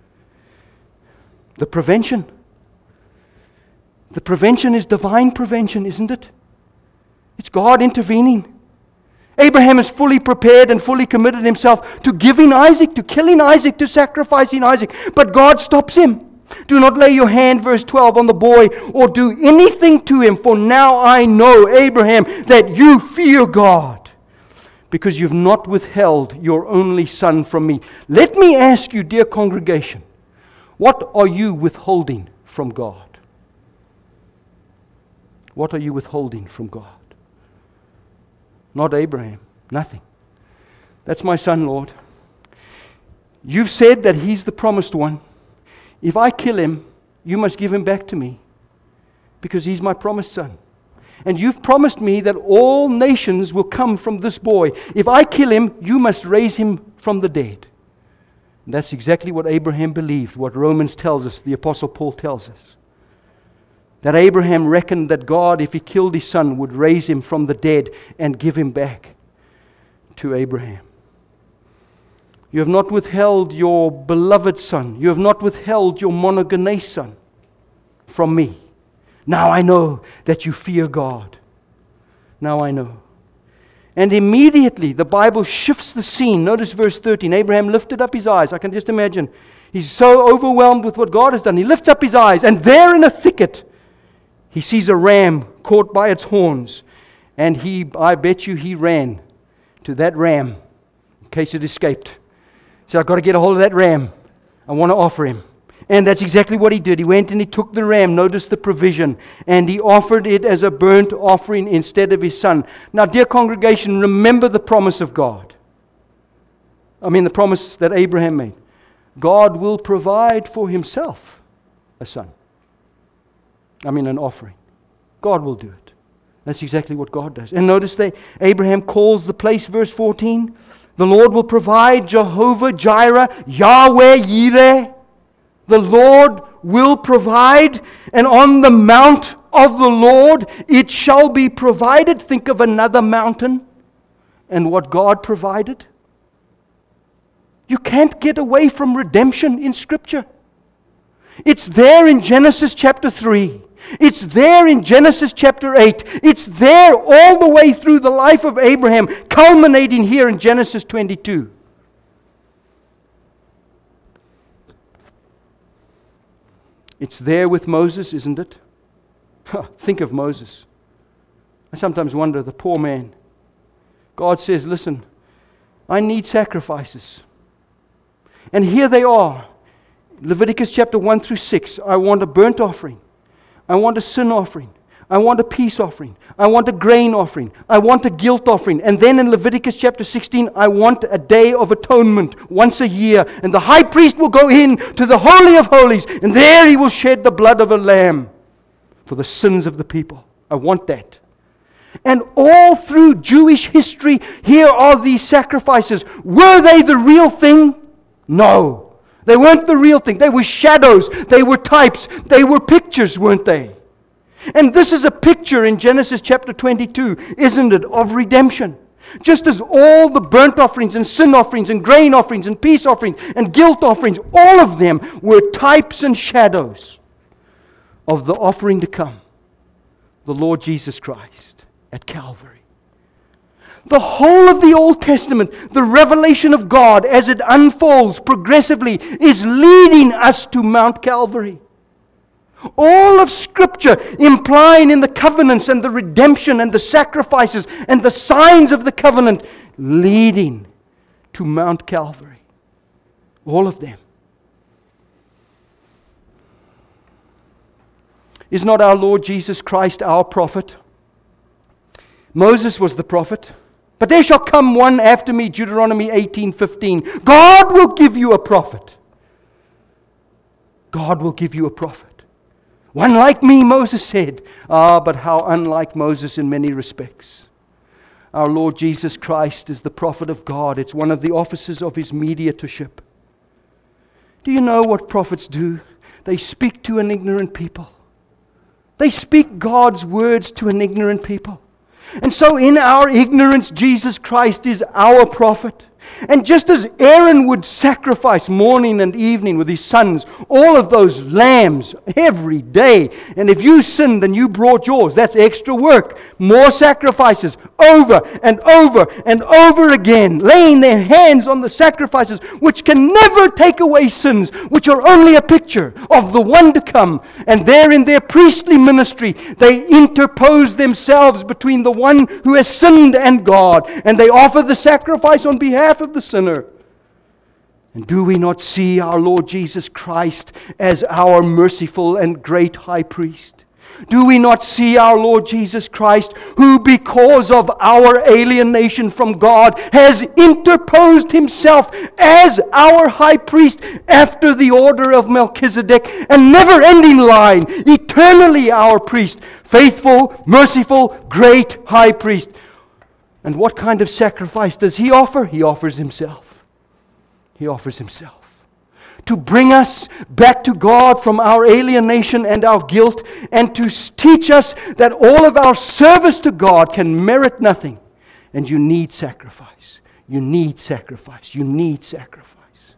The prevention is divine prevention, isn't it? It's God intervening. Abraham is fully prepared and fully committed himself to giving Isaac, to killing Isaac, to sacrificing Isaac. But God stops him. "Do not lay your hand," verse 12, "on the boy or do anything to him, for now I know, Abraham, that you fear God, because you've not withheld your only son from me." Let me ask you, dear congregation, what are you withholding from God? What are you withholding from God? Not Abraham, nothing. "That's my son, Lord. You've said that he's the promised one. If I kill him, you must give him back to me, because he's my promised son. And you've promised me that all nations will come from this boy. If I kill him, you must raise him from the dead." And that's exactly what Abraham believed, what Romans tells us, the Apostle Paul tells us. That Abraham reckoned that God, if he killed his son, would raise him from the dead and give him back to Abraham. "You have not withheld your beloved son. You have not withheld your monogenes son from me. Now I know that you fear God." Now I know. And immediately the Bible shifts the scene. Notice verse 13. Abraham lifted up his eyes. I can just imagine. He's so overwhelmed with what God has done. He lifts up his eyes, and there in a thicket, he sees a ram caught by its horns. And I bet you he ran to that ram in case it escaped. He said, "I've got to get a hold of that ram. I want to offer him." And that's exactly what he did. He went and he took the ram. Notice the provision. And he offered it as a burnt offering instead of his son. Now, dear congregation, remember the promise of God. The promise that Abraham made. God will provide for himself a son. An offering. God will do it. That's exactly what God does. And notice that Abraham calls the place, verse 14, the Lord will provide, Jehovah Jireh, Yahweh Yireh. The Lord will provide, and on the mount of the Lord it shall be provided. Think of another mountain and what God provided. You can't get away from redemption in Scripture. It's there in Genesis chapter 3. It's there in Genesis chapter 8. It's there all the way through the life of Abraham, culminating here in Genesis 22. It's there with Moses, isn't it? Think of Moses. I sometimes wonder, the poor man. God says, listen, I need sacrifices. And here they are. Leviticus chapter 1 through 6. I want a burnt offering. I want a sin offering. I want a peace offering. I want a grain offering. I want a guilt offering. And then in Leviticus chapter 16, I want a day of atonement once a year. And the high priest will go in to the Holy of Holies, and there he will shed the blood of a lamb for the sins of the people. I want that. And all through Jewish history, here are these sacrifices. Were they the real thing? No. They weren't the real thing. They were shadows. They were types. They were pictures, weren't they? And this is a picture in Genesis chapter 22, isn't it, of redemption. Just as all the burnt offerings and sin offerings and grain offerings and peace offerings and guilt offerings, all of them were types and shadows of the offering to come, the Lord Jesus Christ at Calvary. The whole of the Old Testament, the revelation of God as it unfolds progressively, is leading us to Mount Calvary. All of Scripture implying in the covenants and the redemption and the sacrifices and the signs of the covenant leading to Mount Calvary. All of them. Is not our Lord Jesus Christ our prophet? Moses was the prophet. But there shall come one after me, Deuteronomy 18:15. God will give you a prophet. God will give you a prophet. One like me, Moses said. But how unlike Moses in many respects. Our Lord Jesus Christ is the prophet of God. It's one of the offices of His mediatorship. Do you know what prophets do? They speak to an ignorant people. They speak God's words to an ignorant people. And so in our ignorance, Jesus Christ is our prophet. And just as Aaron would sacrifice morning and evening with his sons, all of those lambs every day, and if you sinned and you brought yours, that's extra work. More sacrifices over and over and over again, laying their hands on the sacrifices which can never take away sins, which are only a picture of the one to come. And there in their priestly ministry, they interpose themselves between the one who has sinned and God, and they offer the sacrifice on behalf of the sinner. And do we not see our Lord Jesus Christ as our merciful and great high priest? Do we not see our Lord Jesus Christ, who because of our alienation from God has interposed Himself as our high priest after the order of Melchizedek, a never-ending line, eternally our priest, faithful, merciful, great high priest? And what kind of sacrifice does He offer? He offers Himself. He offers Himself. To bring us back to God from our alienation and our guilt, and to teach us that all of our service to God can merit nothing. And you need sacrifice. You need sacrifice. You need sacrifice.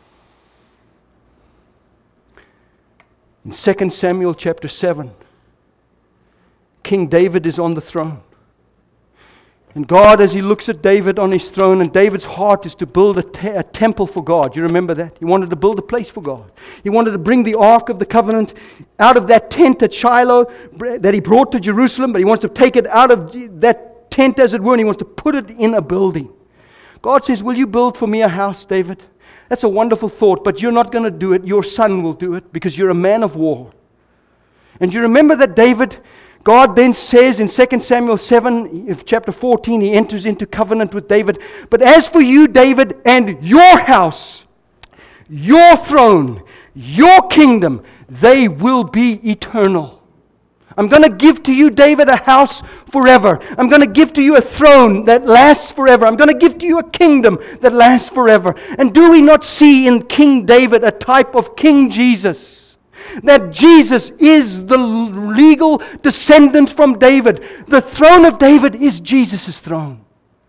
In 2 Samuel chapter 7, King David is on the throne. And God, as He looks at David on his throne, and David's heart is to build a temple for God. You remember that? He wanted to build a place for God. He wanted to bring the Ark of the Covenant out of that tent at Shiloh that he brought to Jerusalem, but he wants to take it out of that tent, as it were, and he wants to put it in a building. God says, will you build for me a house, David? That's a wonderful thought, but you're not going to do it. Your son will do it, because you're a man of war. And you remember that David... God then says in 2 Samuel 7, chapter 14, He enters into covenant with David. But as for you, David, and your house, your throne, your kingdom, they will be eternal. I'm going to give to you, David, a house forever. I'm going to give to you a throne that lasts forever. I'm going to give to you a kingdom that lasts forever. And do we not see in King David a type of King Jesus? that Jesus is the legal descendant from David. The throne of David is Jesus' throne.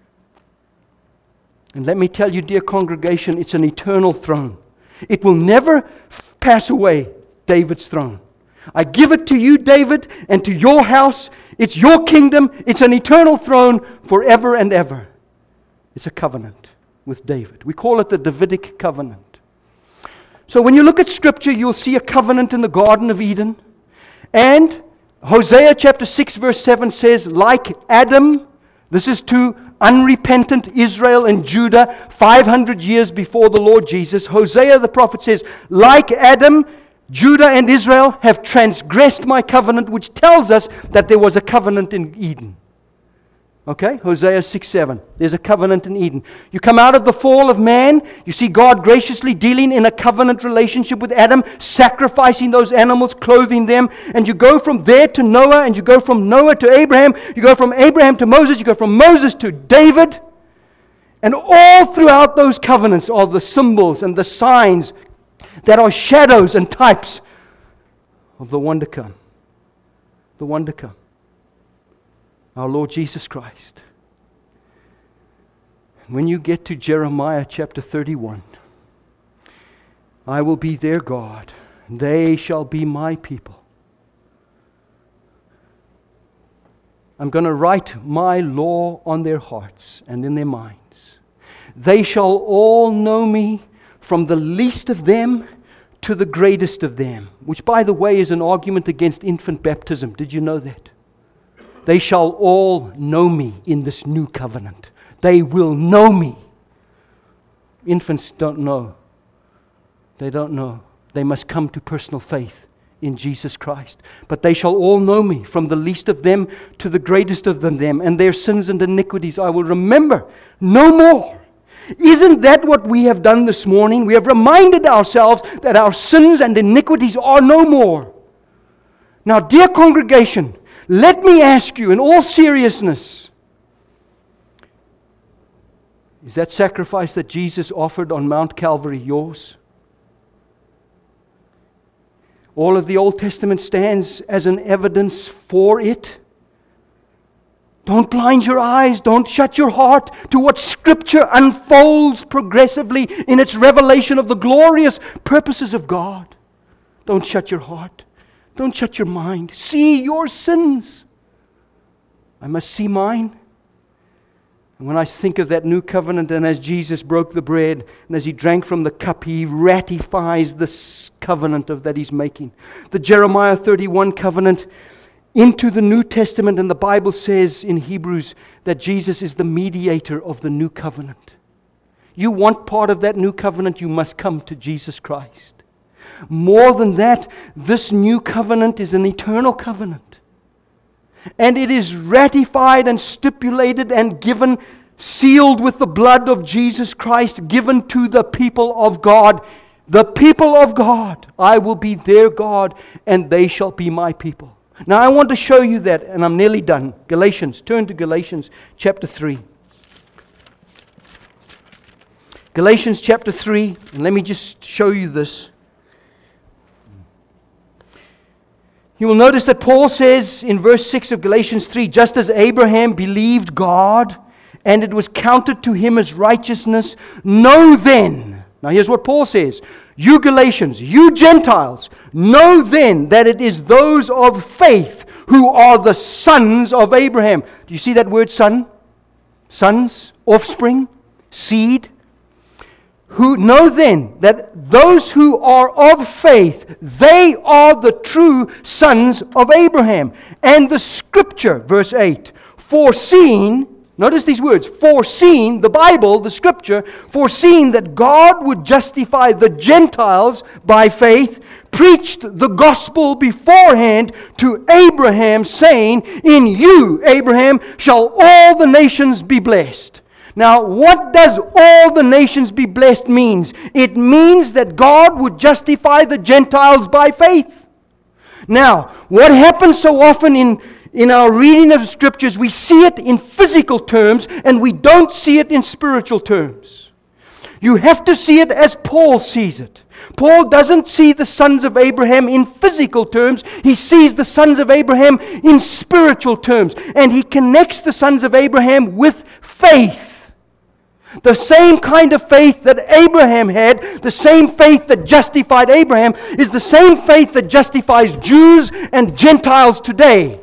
And let me tell you, dear congregation, it's an eternal throne. It will never pass away, David's throne. I give it to you, David, and to your house. It's your kingdom. It's an eternal throne forever and ever. It's a covenant with David. We call it the Davidic covenant. So when you look at Scripture, you'll see a covenant in the Garden of Eden. And Hosea chapter 6 verse 7 says, like Adam, this is to unrepentant Israel and Judah 500 years before the Lord Jesus. Hosea the prophet says, like Adam, Judah and Israel have transgressed my covenant, which tells us that there was a covenant in Eden. Okay? Hosea 6:7. There's a covenant in Eden. You come out of the fall of man, you see God graciously dealing in a covenant relationship with Adam, sacrificing those animals, clothing them, and you go from there to Noah, and you go from Noah to Abraham, you go from Abraham to Moses, you go from Moses to David, and all throughout those covenants are the symbols and the signs that are shadows and types of the one to come. The one to come. Our Lord Jesus Christ. When you get to Jeremiah chapter 31, I will be their God, and they shall be my people. I'm going to write my law on their hearts and in their minds. They shall all know me, from the least of them to the greatest of them. Which, by the way, is an argument against infant baptism. Did you know that? They shall all know me in this new covenant. They will know me. Infants don't know. They don't know. They must come to personal faith in Jesus Christ. But they shall all know me, from the least of them to the greatest of them. And their sins and iniquities I will remember no more. Isn't that what we have done this morning? We have reminded ourselves that our sins and iniquities are no more. Now, dear congregation, let me ask you in all seriousness, is that sacrifice that Jesus offered on Mount Calvary yours? All of the Old Testament stands as an evidence for it. Don't blind your eyes. Don't shut your heart to what Scripture unfolds progressively in its revelation of the glorious purposes of God. Don't shut your heart. Don't shut your mind. See your sins. I must see mine. And when I think of that new covenant, and as Jesus broke the bread and as He drank from the cup, He ratifies this covenant that He's making. The Jeremiah 31 covenant into the New Testament, and the Bible says in Hebrews that Jesus is the mediator of the new covenant. You want part of that new covenant, you must come to Jesus Christ. More than that, this new covenant is an eternal covenant. And it is ratified and stipulated and given, sealed with the blood of Jesus Christ, given to the people of God. The people of God. I will be their God, and they shall be my people. Now I want to show you that, and I'm nearly done. Galatians. Turn to Galatians chapter 3. Galatians chapter 3, and let me just show you this. You will notice that Paul says in verse 6 of Galatians 3, just as Abraham believed God, and it was counted to him as righteousness, know then. Now here's what Paul says. You Galatians, you Gentiles, know then that it is those of faith who are the sons of Abraham. Do you see that word son? Sons, offspring, seed. Who know then that those who are of faith, they are the true sons of Abraham. And the Scripture, verse 8, foreseeing, notice these words, foreseeing, the Bible, the Scripture, foreseeing that God would justify the Gentiles by faith, preached the gospel beforehand to Abraham, saying, in you, Abraham, shall all the nations be blessed. Now, what does all the nations be blessed means? It means that God would justify the Gentiles by faith. Now, what happens so often in our reading of Scriptures, we see it in physical terms and we don't see it in spiritual terms. You have to see it as Paul sees it. Paul doesn't see the sons of Abraham in physical terms. He sees the sons of Abraham in spiritual terms. And he connects the sons of Abraham with faith. The same kind of faith that Abraham had, the same faith that justified Abraham, is the same faith that justifies Jews and Gentiles today.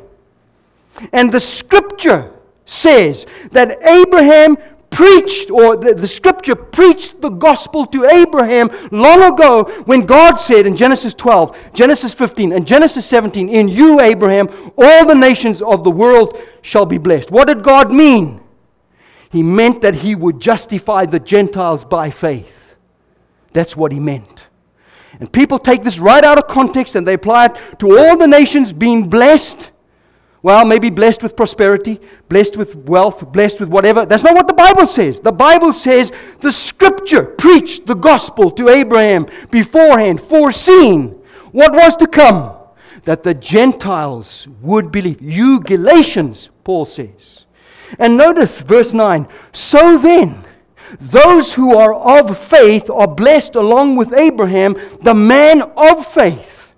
And the Scripture says that Abraham preached, or the Scripture preached the gospel to Abraham long ago when God said in Genesis 12, Genesis 15, and Genesis 17, "In you, Abraham, all the nations of the world shall be blessed." What did God mean? He meant that He would justify the Gentiles by faith. That's what He meant. And people take this right out of context and they apply it to all the nations being blessed. Well, maybe blessed with prosperity, blessed with wealth, blessed with whatever. That's not what the Bible says. The Bible says the Scripture preached the gospel to Abraham beforehand, foreseeing what was to come, that the Gentiles would believe. You Galatians, Paul says. And notice verse 9. "So then, those who are of faith are blessed along with Abraham, the man of faith."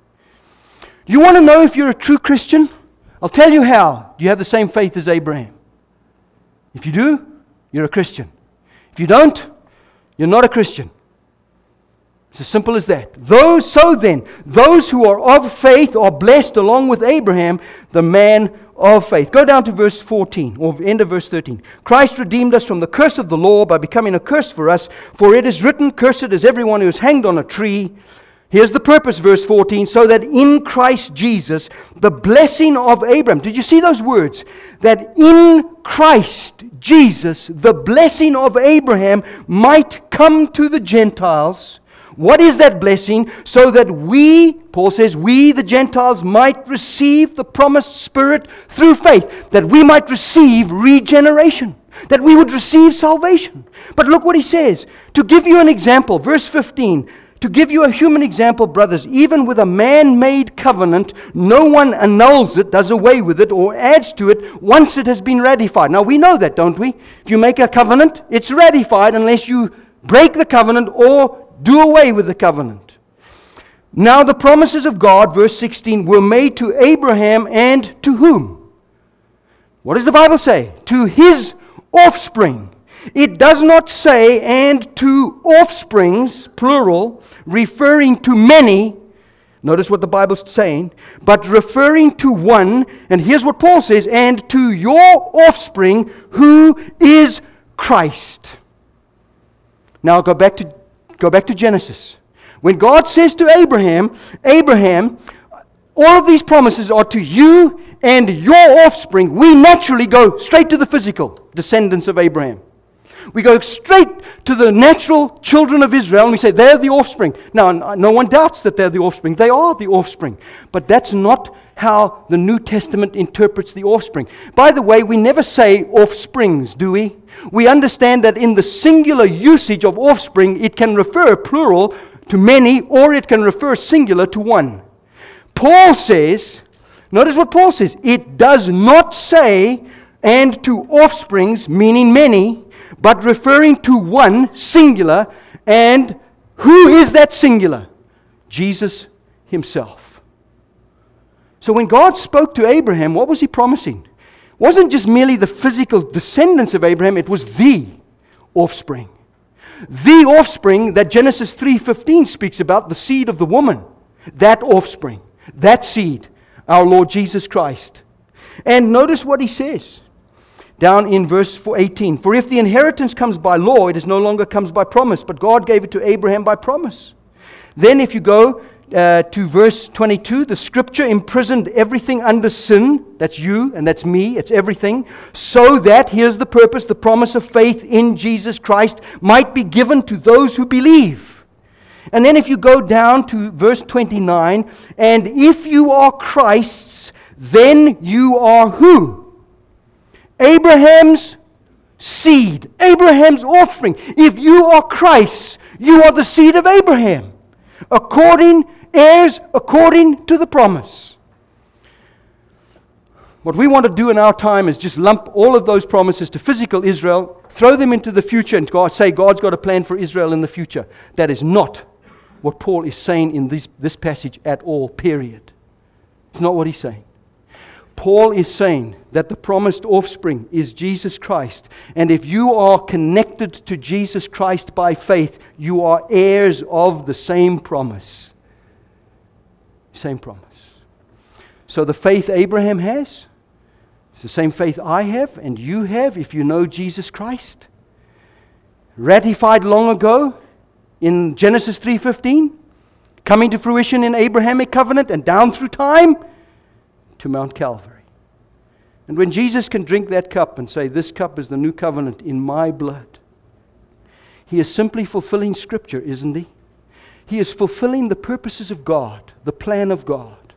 You want to know if you're a true Christian? I'll tell you how. Do you have the same faith as Abraham? If you do, you're a Christian. If you don't, you're not a Christian. It's as simple as that. So then, those who are of faith are blessed along with Abraham, the man of faith. Go down to verse 14, or end of verse 13. "Christ redeemed us from the curse of the law by becoming a curse for us, for it is written, 'Cursed is everyone who is hanged on a tree.'" Here's the purpose, verse 14, "so that in Christ Jesus, the blessing of Abraham," did you see those words? That in Christ Jesus, the blessing of Abraham might come to the Gentiles. What is that blessing? So that we, Paul says, we, the Gentiles, might receive the promised Spirit through faith. That we might receive regeneration. That we would receive salvation. But look what he says. To give you an example, verse 15, "To give you a human example, brothers, even with a man-made covenant, no one annuls it, does away with it, or adds to it once it has been ratified." Now we know that, don't we? If you make a covenant, it's ratified unless you break the covenant or do away with the covenant. "Now the promises of God," verse 16, "were made to Abraham and to whom?" What does the Bible say? To his offspring. It does not say "and to offsprings," plural, referring to many. Notice what the Bible's saying. But referring to one. And here's what Paul says, "and to your offspring, who is Christ." Now go back to Genesis. When God says to Abraham, all of these promises are to you and your offspring, we naturally go straight to the physical descendants of Abraham. We go straight to the natural children of Israel and we say, they're the offspring. Now, no one doubts that they're the offspring. They are the offspring. But that's not how the New Testament interprets the offspring. By the way, we never say offsprings, do we? We understand that in the singular usage of offspring, it can refer plural to many, or it can refer singular to one. Paul says, notice what Paul says, it does not say "and to offsprings," meaning many, but referring to one, singular. And who is that singular? Jesus himself. So when God spoke to Abraham, what was he promising? It wasn't just merely the physical descendants of Abraham, it was the offspring. The offspring that Genesis 3:15 speaks about, the seed of the woman. That offspring, that seed, our Lord Jesus Christ. And notice what he says down in verse 18. "For if the inheritance comes by law, it no longer comes by promise, but God gave it to Abraham by promise." Then if you go to verse 22, "The Scripture imprisoned everything under sin," that's you and that's me, it's everything, "so that," here's the purpose, "the promise of faith in Jesus Christ might be given to those who believe." And then if you go down to verse 29, "And if you are Christ's, then you are" who? Abraham's seed, Abraham's offspring. If you are Christ's, you are the seed of Abraham. Heirs according to the promise. What we want to do in our time is just lump all of those promises to physical Israel, throw them into the future, and say God's got a plan for Israel in the future. That is not what Paul is saying in this passage at all, period. It's not what he's saying. Paul is saying that the promised offspring is Jesus Christ. And if you are connected to Jesus Christ by faith, you are heirs of the same promise. Same promise. So the faith Abraham has, it's the same faith I have and you have if you know Jesus Christ. Ratified long ago in Genesis 3:15, coming to fruition in Abrahamic covenant and down through time to Mount Calvary. And when Jesus can drink that cup and say, this cup is the new covenant in my blood, He is simply fulfilling Scripture, isn't He? He is fulfilling the purposes of God, the plan of God.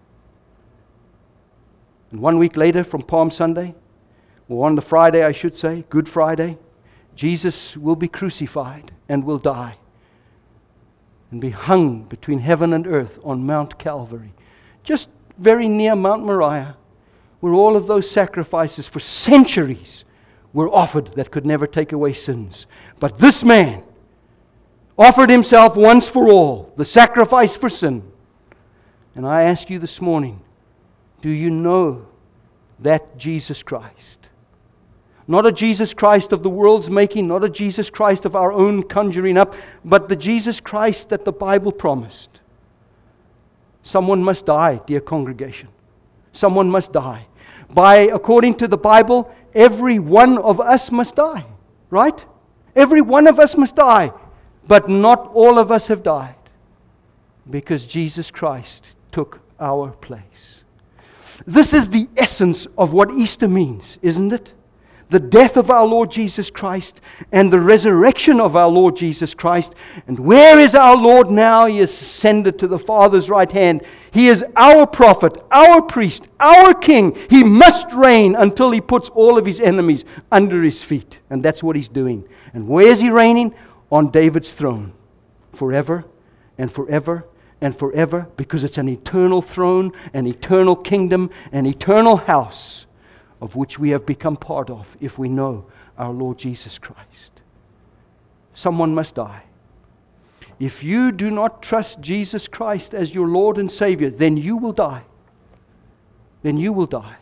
And 1 week later from Palm Sunday, or on the Friday I should say, Good Friday, Jesus will be crucified and will die and be hung between heaven and earth on Mount Calvary, just very near Mount Moriah, where all of those sacrifices for centuries were offered that could never take away sins. But this man offered himself once for all, the sacrifice for sin. And I ask you this morning, do you know that Jesus Christ? Not a Jesus Christ of the world's making, not a Jesus Christ of our own conjuring up, but the Jesus Christ that the Bible promised. Someone must die, dear congregation. Someone must die. According to the Bible, every one of us must die, right? Every one of us must die, but not all of us have died because Jesus Christ took our place. This is the essence of what Easter means, isn't it? The death of our Lord Jesus Christ and the resurrection of our Lord Jesus Christ. And where is our Lord now? He has ascended to the Father's right hand. He is our prophet, our priest, our king. He must reign until He puts all of His enemies under His feet. And that's what He's doing. And where is He reigning? On David's throne. Forever and forever and forever. Because it's an eternal throne, an eternal kingdom, an eternal house, of which we have become part of if we know our Lord Jesus Christ. Someone must die. If you do not trust Jesus Christ as your Lord and Savior, then you will die. Then you will die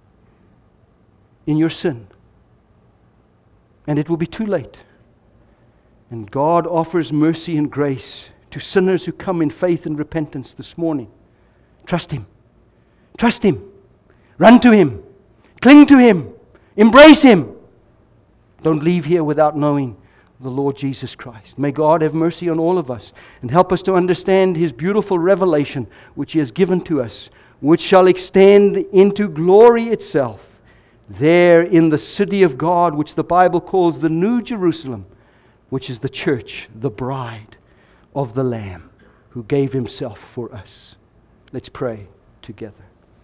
in your sin. And it will be too late. And God offers mercy and grace to sinners who come in faith and repentance this morning. Trust Him. Trust Him. Run to Him. Cling to Him. Embrace Him. Don't leave here without knowing the Lord Jesus Christ. May God have mercy on all of us and help us to understand His beautiful revelation which He has given to us, which shall extend into glory itself there in the city of God, which the Bible calls the New Jerusalem, which is the church, the bride of the Lamb who gave Himself for us. Let's pray together.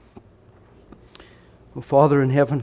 Oh, Father in heaven,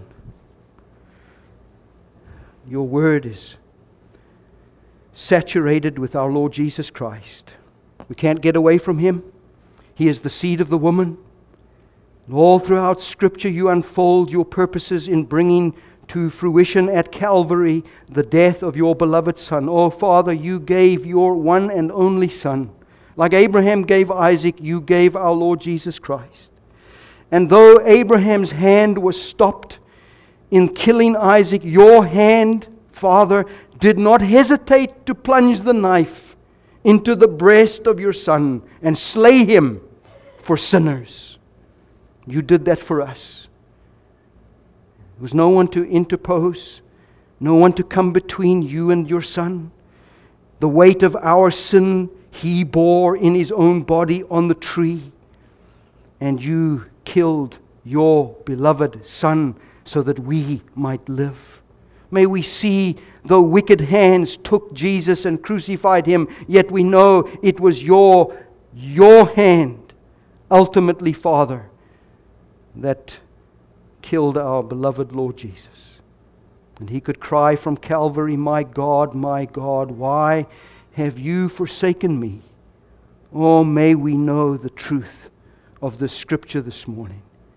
Your word is saturated with our Lord Jesus Christ. We can't get away from Him. He is the seed of the woman. And all throughout Scripture You unfold Your purposes in bringing to fruition at Calvary the death of Your beloved Son. Oh, Father, You gave Your one and only Son. Like Abraham gave Isaac, You gave our Lord Jesus Christ. And though Abraham's hand was stopped in killing Isaac, Your hand, Father, did not hesitate to plunge the knife into the breast of Your Son and slay Him for sinners. You did that for us. There was no one to interpose, no one to come between You and Your Son. The weight of our sin He bore in His own body on the tree. And You killed Your beloved Son so that we might live. May we see, though wicked hands took Jesus and crucified Him, yet we know it was Your hand, ultimately, Father, that killed our beloved Lord Jesus. And He could cry from Calvary, my God, why have You forsaken me? Oh, may we know the truth of the Scripture this morning,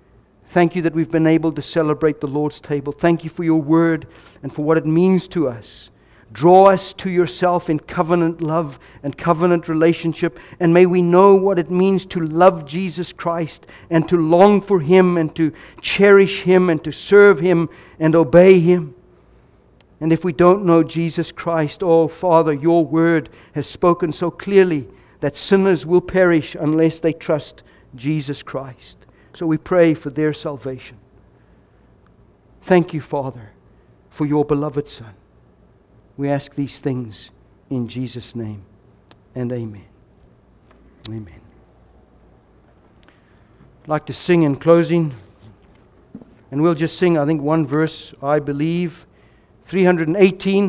Thank you that we've been able to celebrate the Lord's table. Thank you for your word and for what it means to us. Draw us to yourself in covenant love and covenant relationship, and may we know what it means to love Jesus Christ and to long for Him and to cherish Him and to serve Him and obey Him. And if we don't know Jesus Christ, oh Father, your word has spoken so clearly that sinners will perish unless they trust Jesus Christ. So we pray for their salvation. Thank you, Father, for your beloved Son. We ask these things in Jesus' name, and amen. Amen. I'd like to sing in closing, and we'll just sing, I think, one verse, I believe, 318.